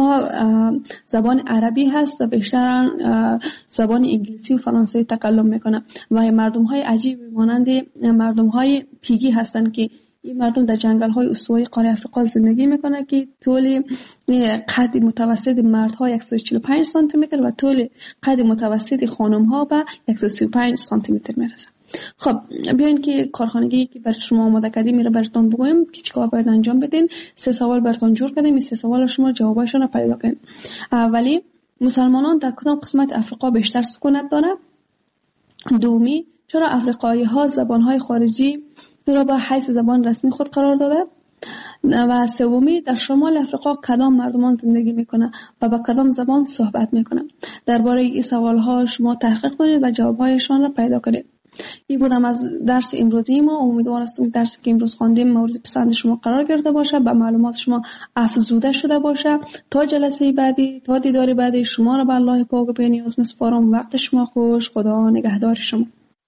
زبان عربی هست و بیشتر زبان انگلیسی و فرانسوی تکلم میکنه و مردم‌های عجیب مانند مردم‌های پیگی هستند که این مردم در جنگل‌های استوایی قاره افریقا زندگی میکنه که طول قد متوسط مردها صد و چهل و پنج سانتی متر و طول قد متوسط خانم‌ها به صد و سی و پنج سانتی متر میرسه. خب بیاین که کارخانگی که برای شما آماده کردیم میره براتون بگویم که چیکار باید انجام بدین. سه سوال براتون جور کردیم، این سه سوال شما جواباشون رو پیدا کنید. اولی، مسلمانان در کدام قسمت افریقا بیشتر سکونت دارند؟ دومی، چرا افریقایی‌ها زبان‌های خارجی را به حیث زبان رسمی خود قرار داده؟ و سومی، در شمال افریقا کدام مردمان زندگی میکنه و با کدام زبان صحبت میکنه؟ درباره این سوالها شما تحقیق کنید و جوابهایشان را پیدا کنید. این بودم از درس امروزی ما. امیدوارم که درسی که امروز خواندیم مورد پسند شما قرار گرفته باشه، به معلومات شما افزوده شده باشه. تا جلسه بعدی، تا دیدار بعدی، شما را به الله پاک و بی‌نیاز میسپارم. وقت شما خوش. خدا نگهدار شما.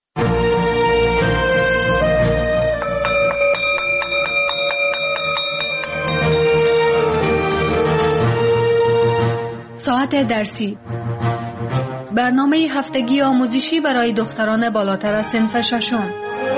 ساعت درسی، برنامه هفتگی آموزشی برای دختران بالاتر از صنف ششم.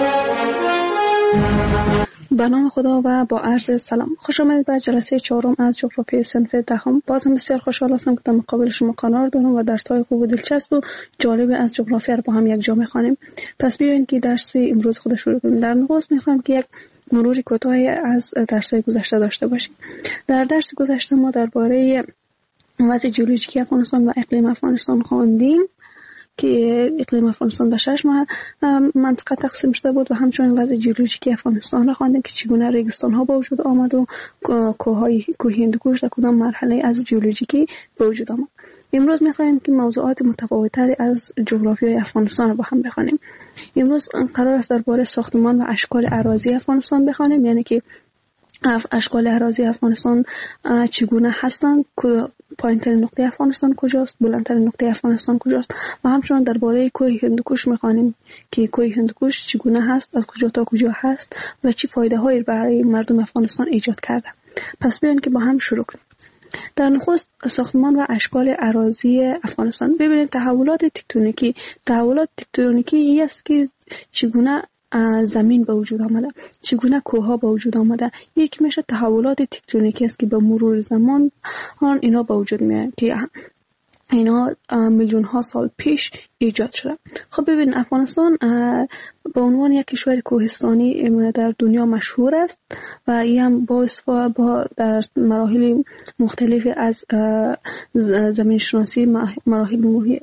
به نام خدا و با عرض سلام. خوش آمدید به جلسه چهارم از جغرافی صنف دهم. بازم بسیار خوشحال هستم که در مقابل شما قرار دارم و درس‌های خوب و دلچسب و جالب از جغرافیا رو با هم یک جا می‌خوانیم. پس بیاین که درس امروز خود شروع کنیم. در نخست می‌خوام که یک مروری کوتاهی از درس‌های گذشته داشته باشیم. در درس گذشته ما درباره وضع جیولوژیکی افغانستان و اقلیم افغانستان خواندیم که اقلیم افغانستان به شش منطقه تقسیم شده بود و همچنین وضع جیولوژیکی افغانستان را خواندیم که چگونه ریگستان ها به وجود آمد و کوههای کوه هندوکش در کدام مرحله از جیولوژیکی به وجود آمد. امروز می‌خوایم که موضوعات متفاوت‌تری از جغرافیای افغانستان را با هم بخوانیم. امروز قرار است درباره ساختمان و اشکال اراضی افغانستان بخوانیم، یعنی که اشکال اراضی افغانستان چگونه هستند، پایین‌ترین نقطه افغانستان کجاست، بلندترین نقطه افغانستان کجاست و همچنین درباره کوه هندوکش می‌خوانیم که کوه هندوکش چگونه هست، از کجا تا کجا هست و چه فایده‌هایی برای مردم افغانستان ایجاد کرده. پس بیاین که با هم شروع کنیم. در نخست ساختمان و اشکال اراضی افغانستان. ببینید تحولات تکتونیکی تحولات تکتونیکی این است که چگونه زمین به وجود آمده، چگونه کوه‌ها به وجود آمده. یک میشه تحولات تکتونیکی است که به مرور زمان آن اینا به وجود میاد که اینا میلیون ها سال پیش ایجاد شده. خب ببین افغانستان به عنوان یک کشور کوهستانی در دنیا مشهور است و این هم با استفاده با در مراحل مختلفی از زمین شناسی مراحل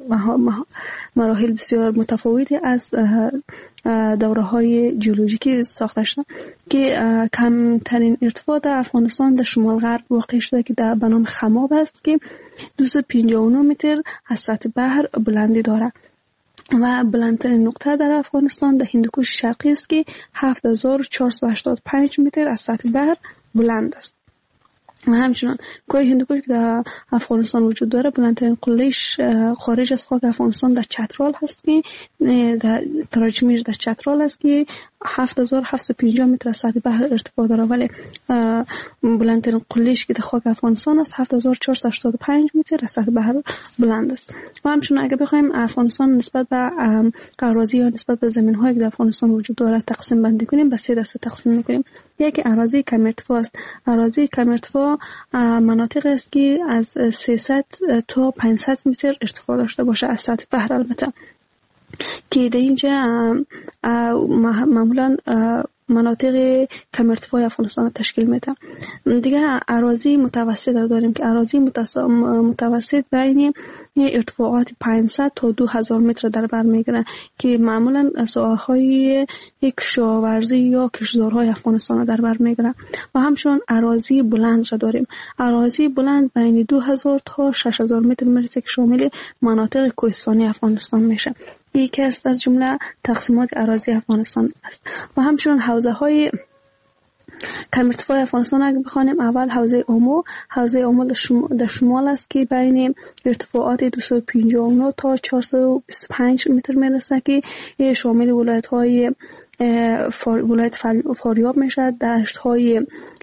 مراحل بسیار متفاوتی از دوره‌های جیولوژیکی ساخته شده که کمترین ارتفاع در افغانستان در شمال غرب واقع شده که در به نام خماب است که دویست و پنجاه و نه متر از سطح بحر بلندی دارد و بلندترین نقطه در افغانستان در هندوکش شرقی است که هفت هزار و چهارصد و هشتاد و پنج متر از سطح بحر بلند است. و همچنان کوه هندوکش که در افغانستان وجود داره بلندترین قله‌اش خارج از خاک افغانستان در چترال هست که در تراجمیر در چترال است که هفت هزار و هفتصد و پنجاه متر از سطح بحر ارتفاع داره، ولی بلندترین قله‌اش که در خاک افغانستان است هفت هزار و چهارصد و هشتاد و پنج متر از سطح بحر بلند است. و همچنین اگه بخوایم افغانستان نسبت به اراضی یا نسبت به زمین‌هایی که در افغانستان وجود داره تقسیم بندی کنیم، به سه دسته تقسیم می‌کنیم. یکی اراضی کم ارتفاع است. اراضی کم ارتفاع مناطق است که از سیصد تا پانصد متر ارتفاع داشته باشه از سطح بحر، البته که در اینجا معمولا مناطق کم ارتفاع افغانستان تشکیل میده. دیگه اراضی متوسط داریم که اراضی متوسط بین ارتفاعات پانصد تا دو هزار متر در بر میگیره که معمولا ساحه‌های کشاورزی یا کشتزارهای افغانستان در بر میگیره. و همچنین اراضی بلند را داریم. اراضی بلند بین دو هزار تا شش هزار متر میرسه که شامل مناطق کوهستانی افغانستان میشه. یکی است از جمله تقسیمات اراضی افغانستان است. و همچنین حوزه های کم ارتفاع افغانستان اگه بخوانیم، اول حوزه اومو. حوزه اومو در شمال است که بین ارتفاعات دویست و پنجاه و نه تا چهارصد و بیست و پنج متر میرسه که شامل ولایت های ولایت فاریاب میشه، دشت های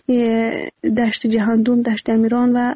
دشت جهندوم، دشت امیران و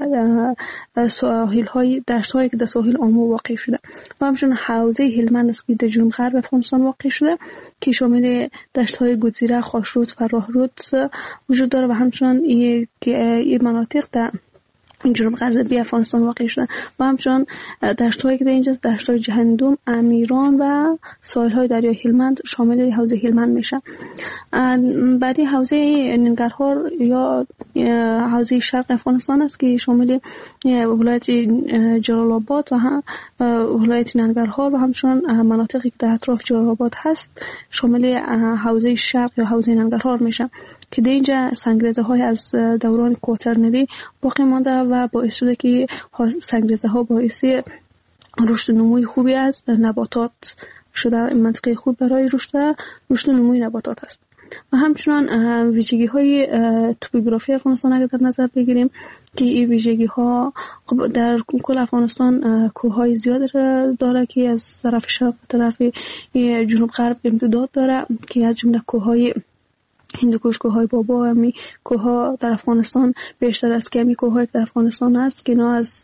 ساحل های دشت هایی که در ساحل اومو واقع شده. و همچنین حوزه هلمند است که در جنوب غرب افغانستان واقع شده که شامل دشت های گوزیره، خاشرود، فراهرود وجود داره. و همچنین این مناطق در جنوب غربی افغانستان واقع شده. و همچنین دشت‌هایی که در اینجا دشت‌های جهندوم، امیران و ساحل‌های دریای هلمند شامل حوزه هلمند میشه. بعدی حوزه ننگرهار یا حوزه شرق افغانستان است که شامل ولایت جلال آباد و ولایت ننگرهار و همچنین مناطقی که در اطراف جلال آباد هست شامل حوزه شرق یا حوزه ننگرهار میشه که در اینجا سنگریزه‌های از دوران کوترنلی باقی مانده و باعث شده که سنگریزه‌ها باعث رشد و نموی خوبی است نباتات شده. منطقه خوب برای رشد رشد و نموی نباتات است. و همچنان ویژگی های توپوگرافی افغانستان اگر در نظر بگیریم که این ویژگی ها در کل افغانستان کوه های زیاد داره که از طرف شرق و طرف جنوب غرب امتداد داره که از جمله کوه های هندوکش، کوههای بابا، همی کوهها در افغانستان بیشتر است که همی کوههای در افغانستان است که اینا از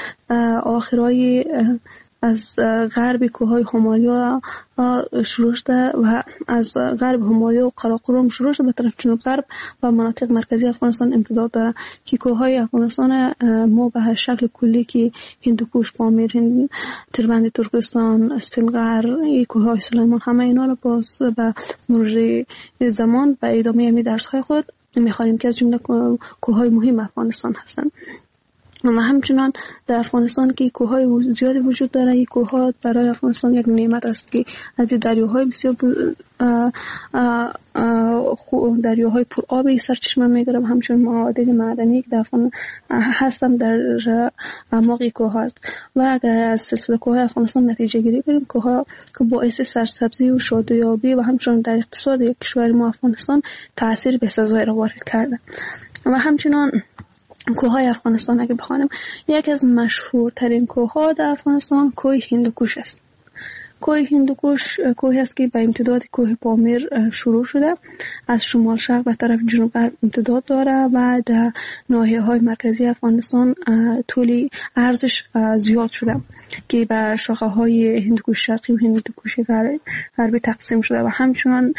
آخرای از غرب کوههای همالیا شروع شده و از غرب همالیا و قراقرم شروع شده به طرف جنوب غرب و مناطق مرکزی افغانستان امتداد داره که کوههای افغانستان ما به هر شکل کلی که هندوکش، پامیر، هند، تربند ترکستان، اسفندقر، این کوههای سلیمان، همه اینا رو باز به مرور زمان به ادامه همی درس‌های خود می‌خوانیم که از جمله کوههای مهم افغانستان هستند. و همچنان در افغانستان که کوههای زیادی وجود داره، این کوهها برای افغانستان یک نعمت است که از دریاهای بسیار دریاهای پر آبی سرچشمه میگیره و همچنین معادن معدنی که در افغانستان هستن در اعماق کوه است. و اگر از سلسله کوه افغانستان نتیجه گیری کنیم، کوهها که باعث سرسبزی و شادیابی و همچنین در اقتصاد یک کشور ما افغانستان تاثیر بسزایی را وارد کرده. و همچنین کوههای افغانستان اگه بخوانیم، یک از مشهورترین کوهها در افغانستان کوه هندوکش است. کوه هندوکش کوه است که به امتداد کوه پامیر شروع شده، از شمال شرق به طرف جنوب غرب امتداد داره و در ناحیه‌های مرکزی افغانستان طول عرضش زیاد شده که به شاخه‌های هندوکش شرقی و هندوکش غربی تقسیم شده. و همچنین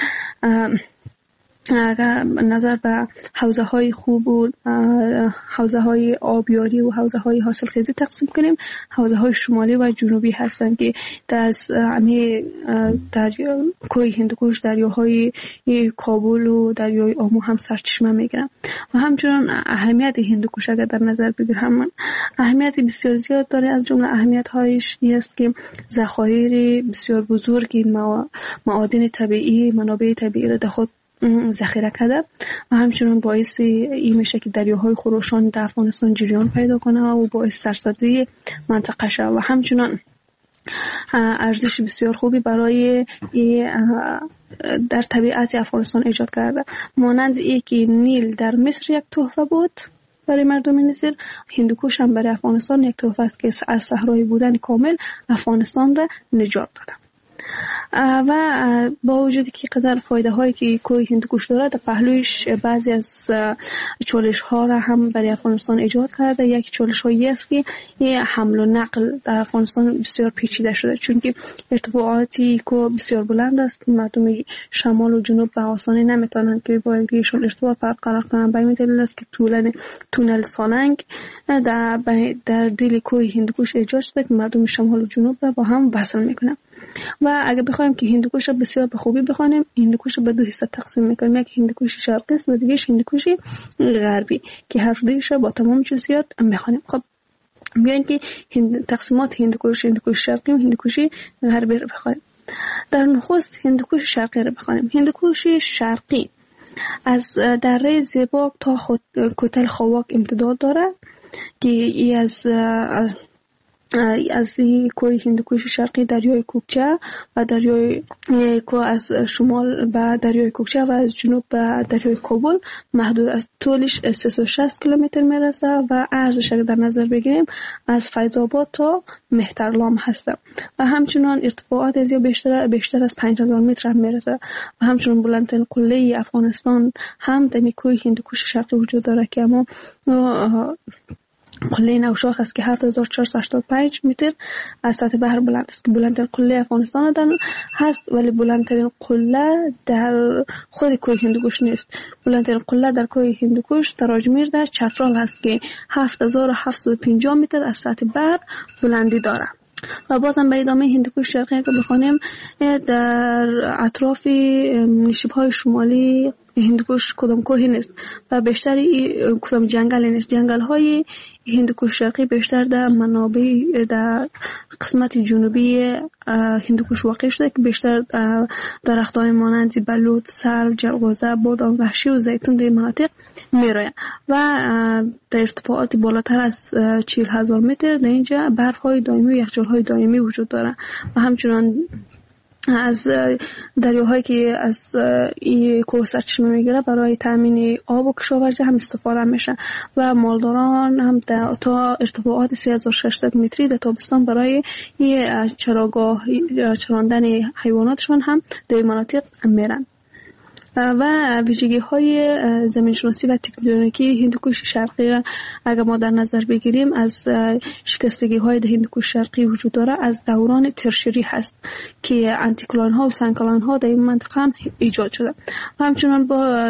اگر نظر به حوزه های خوب و حوزه های آبیاری و حوزه های حاصلخیزی تقسیم کنیم، حوزه های شمالی و جنوبی هستند که در همه دریا کوه هندوکش دریاهای کابل و دریای آمو هم سرچشمه میگیرن. و همچنین اهمیت هندوکش اگر در نظر بگیریم هم اهمیت بسیار زیاد داره. از جمله اهمیت هایش است که ذخایر بسیار بزرگی معادن طبیعی، منابع طبیعی را در خود ذخیره کرده و همچنین باعث این میشه که دریاهای خروشان در افغانستان جریان پیدا کنه و باعث سرسبزی منطقه شد. و همچنین ارزش بسیار خوبی برای در طبیعت افغانستان ایجاد کرده، مانند ای که نیل در مصر یک تحفه بود برای مردم مصر، هندوکش هم برای افغانستان یک تحفه است که از صحرای بودن کامل افغانستان را نجات داده. و با وجودی که قدر فایده هایی که کوه هندوکش داره، در پهلویش بعضی از چالش ها را هم برای افغانستان ایجاد کرده. یک چالش هایی است که حمل و نقل در افغانستان بسیار پیچیده شده، چون که ارتفاعاتی کوه بسیار بلند است. مردم شمال و جنوب به آسانی نمیتونن که با یکیشون ارتباط برقرار کنن. به این دلیل است که طولن تونل سالنگ در در دل کوه هندوکش ایجاد شده که مردم شمال و جنوب را با هم وصل میکنه. و اگه بخوایم که هندوکش را بسیار به خوبی بخوانیم، هندوکش را به دو حصه تقسیم میکنیم. یک هندوکش شرقی است و دیگه هندوکش غربی که هر دویش را با تمام جزئیات میخوانیم. خب بیاین که هند... تقسیمات هندوکش هندوکش شرقی و هندوکش غربی را بخوانیم. در نخست هندوکش شرقی را بخوانیم. هندوکش شرقی از دره زیبا تا خود... کوتل خواک امتداد دارد که ای از از کوه هندوکش شرقی دریای کوکچه و دریای کوه از شمال به دریای کوکچه و از جنوب به دریای کابل محدود است. طولش سیصد و شصت کیلومتر میرسه و عرضش در نظر بگیریم از فیض آباد تا مهترلام هست و همچنان ارتفاعات از یا بیشتر بیشتر از پنج هزار متر هم میرسه و همچنان بلندترین قله افغانستان هم در کوه هندوکش شرقی وجود داره که اما قله نوشاخ است که هفت هزار و چهارصد و هشتاد و پنج متر از سطح بحر بلند است که بلندترین قله افغانستان هست، ولی بلندترین قله در خود کوه هندوکش نیست. بلندترین قله در کوه هندوکش در اجمیر در چترال هست که هفت هزار و هفتصد و پنجاه متر از سطح بحر بلندی دارد. و بازم به ادامه هندوکش شرقی که بخوانیم، در اطراف نشیب‌های شمالی هندوکش کدام کوهی نیست و بیشتر کدام جنگل نیست. جنگل‌های هندوکش شرقی بیشتر در منابع در قسمت جنوبی هندوکش واقع شده که بیشتر درخت‌های مانند بلوط، سرو، جلغوزه، بادام وحشی و زیتون در مناطق می‌رویند و در ارتفاعات بالاتر از چهل هزار متر در اینجا برف‌های دائمی و یخچال‌های دائمی وجود دارند و همچنان از دریاهایی که از این کوه سرچشمه میگیره برای تامین آب و کشاورزی هم استفاده میشه و مالداران هم تا ارتفاعات سه هزار و ششصد متری در تابستان برای چراگاه چراندن حیواناتشون هم در مناطق میرن. و ویژگی های زمین شناسی و تکنیکی هندوکش شرقی را اگر ما در نظر بگیریم، از شکستگی های در هندوکش شرقی وجود داره از دوران ترشری هست که انتیکلون ها و سنکلون ها در این منطقه هم ایجاد شده و همچنان با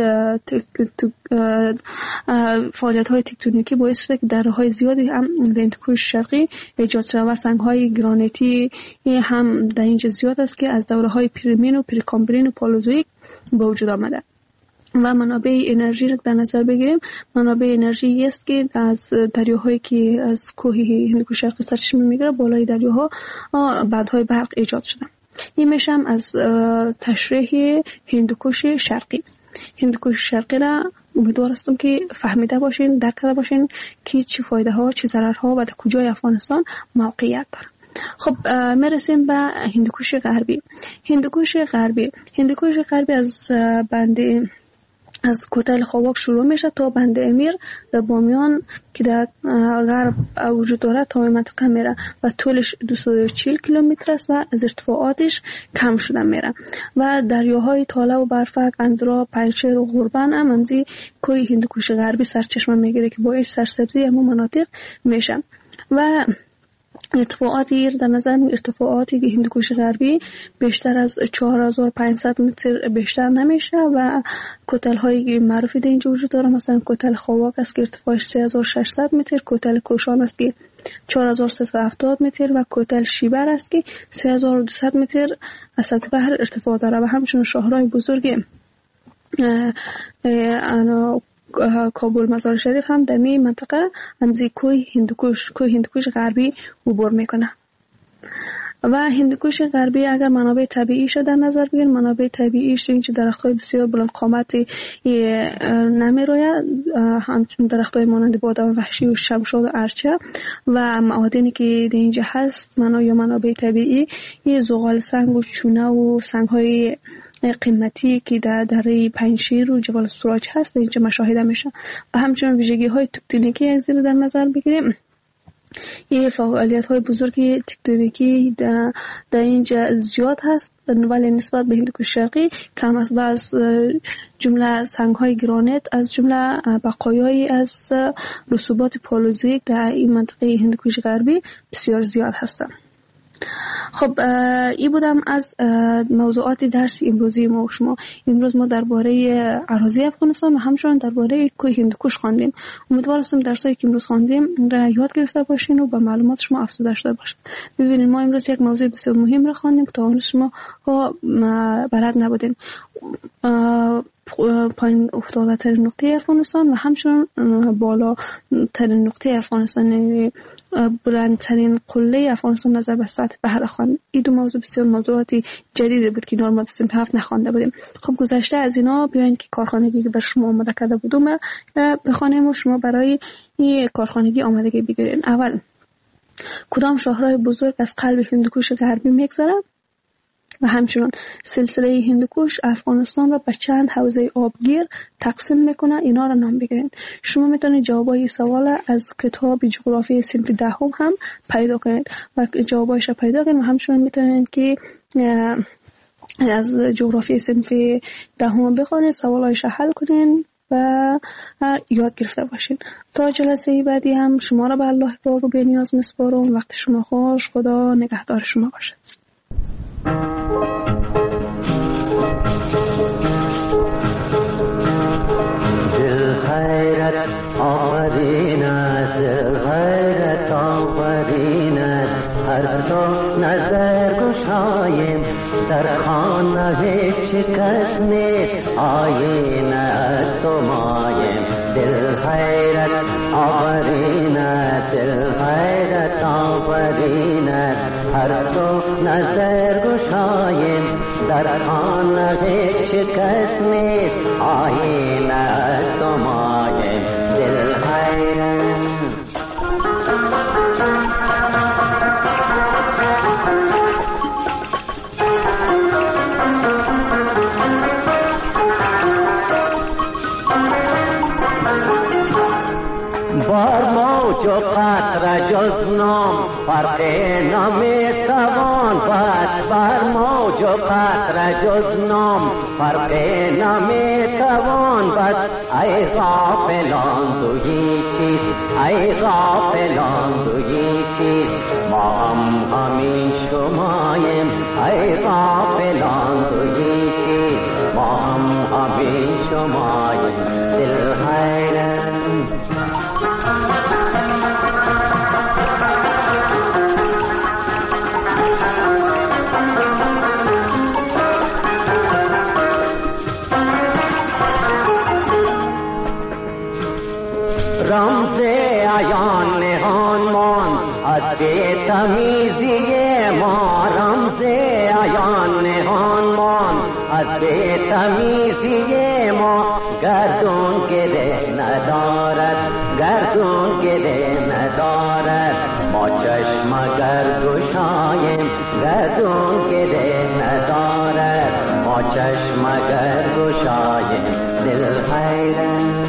فعالیت های تکتونیکی باعث شده که دره های زیادی هم در هندوکش شرقی ایجاد شده و سنگ های گرانیتی هم در اینجا زیاد است که از دوره های پریمین و پریکامبرین و پالوزویک به وجود آمده. و منابع انرژی را در نظر بگیریم، منابع انرژی است که از دریاهایی که از کوه هندوکش شرقی سرچشمه میگیره بالای دریاها بندهای برق ایجاد شده. این میشم از تشریح هندوکش شرقی. هندوکش شرقی را امیدوار هستم که فهمیده باشین، درک کرده باشین که چه فایده ها، چه ضرر ها و در کجای افغانستان موقعیت داره. خب میرسیم به هندوکش غربی. هندوکش غربی هندوکش غربی از بند از کوتل خواک شروع میشه تا بند امیر در بامیان که در غرب وجود داره تا این منطقه میره و طولش دویست و چهل کیلومتر است و از ارتفاعاتش کم شده میره و دریاهای تاله و برفک، اندرا، پنجشیر و غربن هم همزی کوه هندوکش غربی سرچشمه میگیره که باعث سرسبزی همون مناطق میشه. و ارتفاعاتی در نظر می ارتفاعاتی که هندوکش غربی بیشتر از چهار هزار و پانصد متر بیشتر نمیشه و کوتل های معروفی در اینجا وجود داره، مثلا کوتل خواک است که ارتفاعش سه هزار و ششصد متر، کوتل کوشان است که چهار هزار و سیصد و هفتاد متر و کوتل شیبر است که سه هزار و دویست متر از سطح بحر ارتفاع داره و همچنین شهرهای بزرگ انا کابل، مزار شریف هم در می منطقه همزی کوه هندوکش کوه هندوکش غربی عبور میکنه. و هندوکش غربی اگر منابع طبیعیش در نظر بگیریم، منابع طبیعیش اینجا درخت‌های بسیار بلند قامتی نمیروید، همچنین درخت‌های مانند بادام وحشی و شمشاد و ارچه و معادنی که در اینجا هست منابع منابع طبیعی یه زغال سنگ و چونه و سنگ‌های قیمتی که در دره پنجشیر و جبال سراج هست اینجا مشاهده میشه و همچنین ویژگی های تکتونیکی از این در نظر بگیریم. این فعالیت های بزرگی تکتونیکی در, در اینجا زیاد هست، ولی نسبت به هندوکش شرقی کم است و از جمله سنگ های گرانیت از جمله بقایایی از رسوبات پالوزویک در این منطقه هندوکش غربی بسیار زیاد هستند. خب این بودم از موضوعات درس امروزی ما و شما. امروز ما درباره اراضی افغانستان و همچنین درباره کوه هندوکش خواندیم. امیدوارم درسایی که امروز خواندیم را یاد گرفته باشین و به معلومات شما افزوده شده باشید. ببینید ما امروز یک موضوع بسیار مهم را خواندیم که تا اون شما ها بلد نبودین. پایین افتاده ترین نقطه افغانستان و همچنین بالا ترین نقطه افغانستان، بلندترین قله افغانستان نظر به سطح بحر خوان. این دو موضوع بسیار موضوعاتی جدیدی بود که نورمال صنف هفت نخوانده بودیم. خب گذشته از اینا بیاین که کارخانگی که بر شما آماده کرده بودم بخوانیم و شما برای این کارخانگی آمادگی بگیرین. اول کدام شاهراه بزرگ از قلب هندوکش غربی میگذره و همچنین سلسله هندوکش افغانستان را به چند حوزه آبگیر تقسیم میکنه. اینا را نام بگیرید. شما میتونید جوابای سوال از کتاب جغرافی صنف دهم هم پیدا کنید و جوابایش را پیدا کنید و همچنین میتونید که از جغرافی صنف دهم بخونید، سوالایش را حل کنید و یاد گرفته باشین. تا جلسه بعدی هم شما را به الله پاک و بی‌نیاز میسپارم. وقت شما خوش. خدا نگهدار شما باشد. غیرت آفرین است، غیرت آفرین است، هر سو نظر گشایم در خانه هیچ کس نیست، آینه از تو مایم. دل غیرت آفرین است، دل غیرت آفرین است، هر سو نظر گشایم در خانه هیچ کس نیست، آینه از تو مایم. دل غیرت بار موج و قطره جز نام فرق نمیتوان بست، بر موج و قطره جز نام فرق نمیتوان بست. ای غافلان تویی چیز، ای غافلان تویی چیز، ما هم همین شماییم. ای غافلان تویی چیز، ما هم همین شماییم. دل غیرت رمز عیان نهان مان از بی‌تمیزی ما، رمز عیان نهان مان از بی‌تمیزی ما. گردون گره ندارد، گردون گره ندارد، ما چشم گردوشایم. گردون گره ندارد، ما چشم گردوشایم. دل غیرت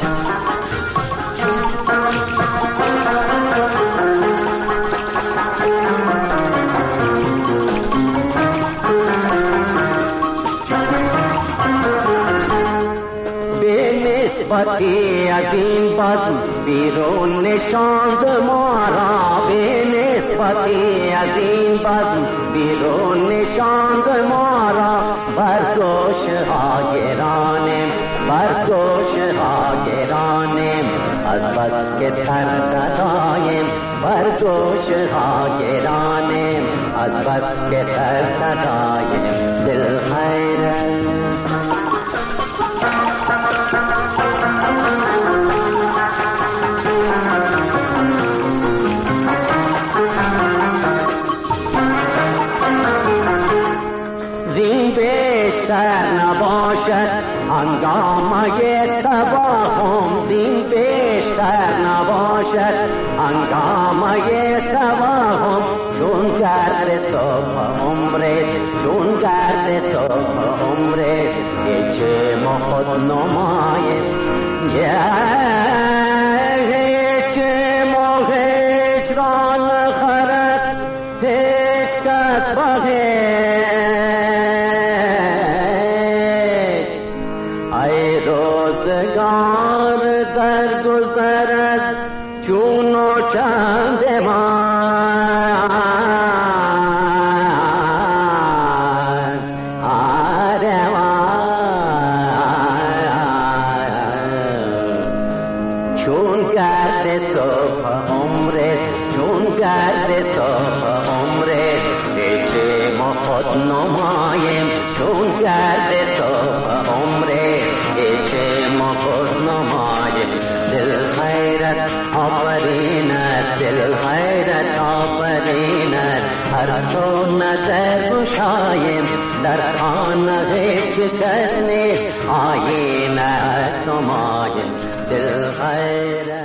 نسبتی از این بزم بیرون نشاند ما را، به نسبتی از این بزم بیرون نشاند ما را. بر گوشه ها گرانیم، بر گوشه ها گرانیم، از بس که ترسداییم. بر گوشه ها گرانیم، از بس که ترسداییم. دل غیرت بیشتر نباشد هنگامه تباهم، زین بیشتر نباشد هنگامه تباهم. چون گرد صبح عمرست، چون گرد صبح عمرست، هیچ ما خود نماییم. هیچ ما هیچ را از جون و چند نمایم چون گرد صبح عمره چه مخوز نمایم دل خیرت آفرینت دل خیرت آفرینت هر سو نظر گشایم در خانه چه کس نیست آینه نمایم دل خیرت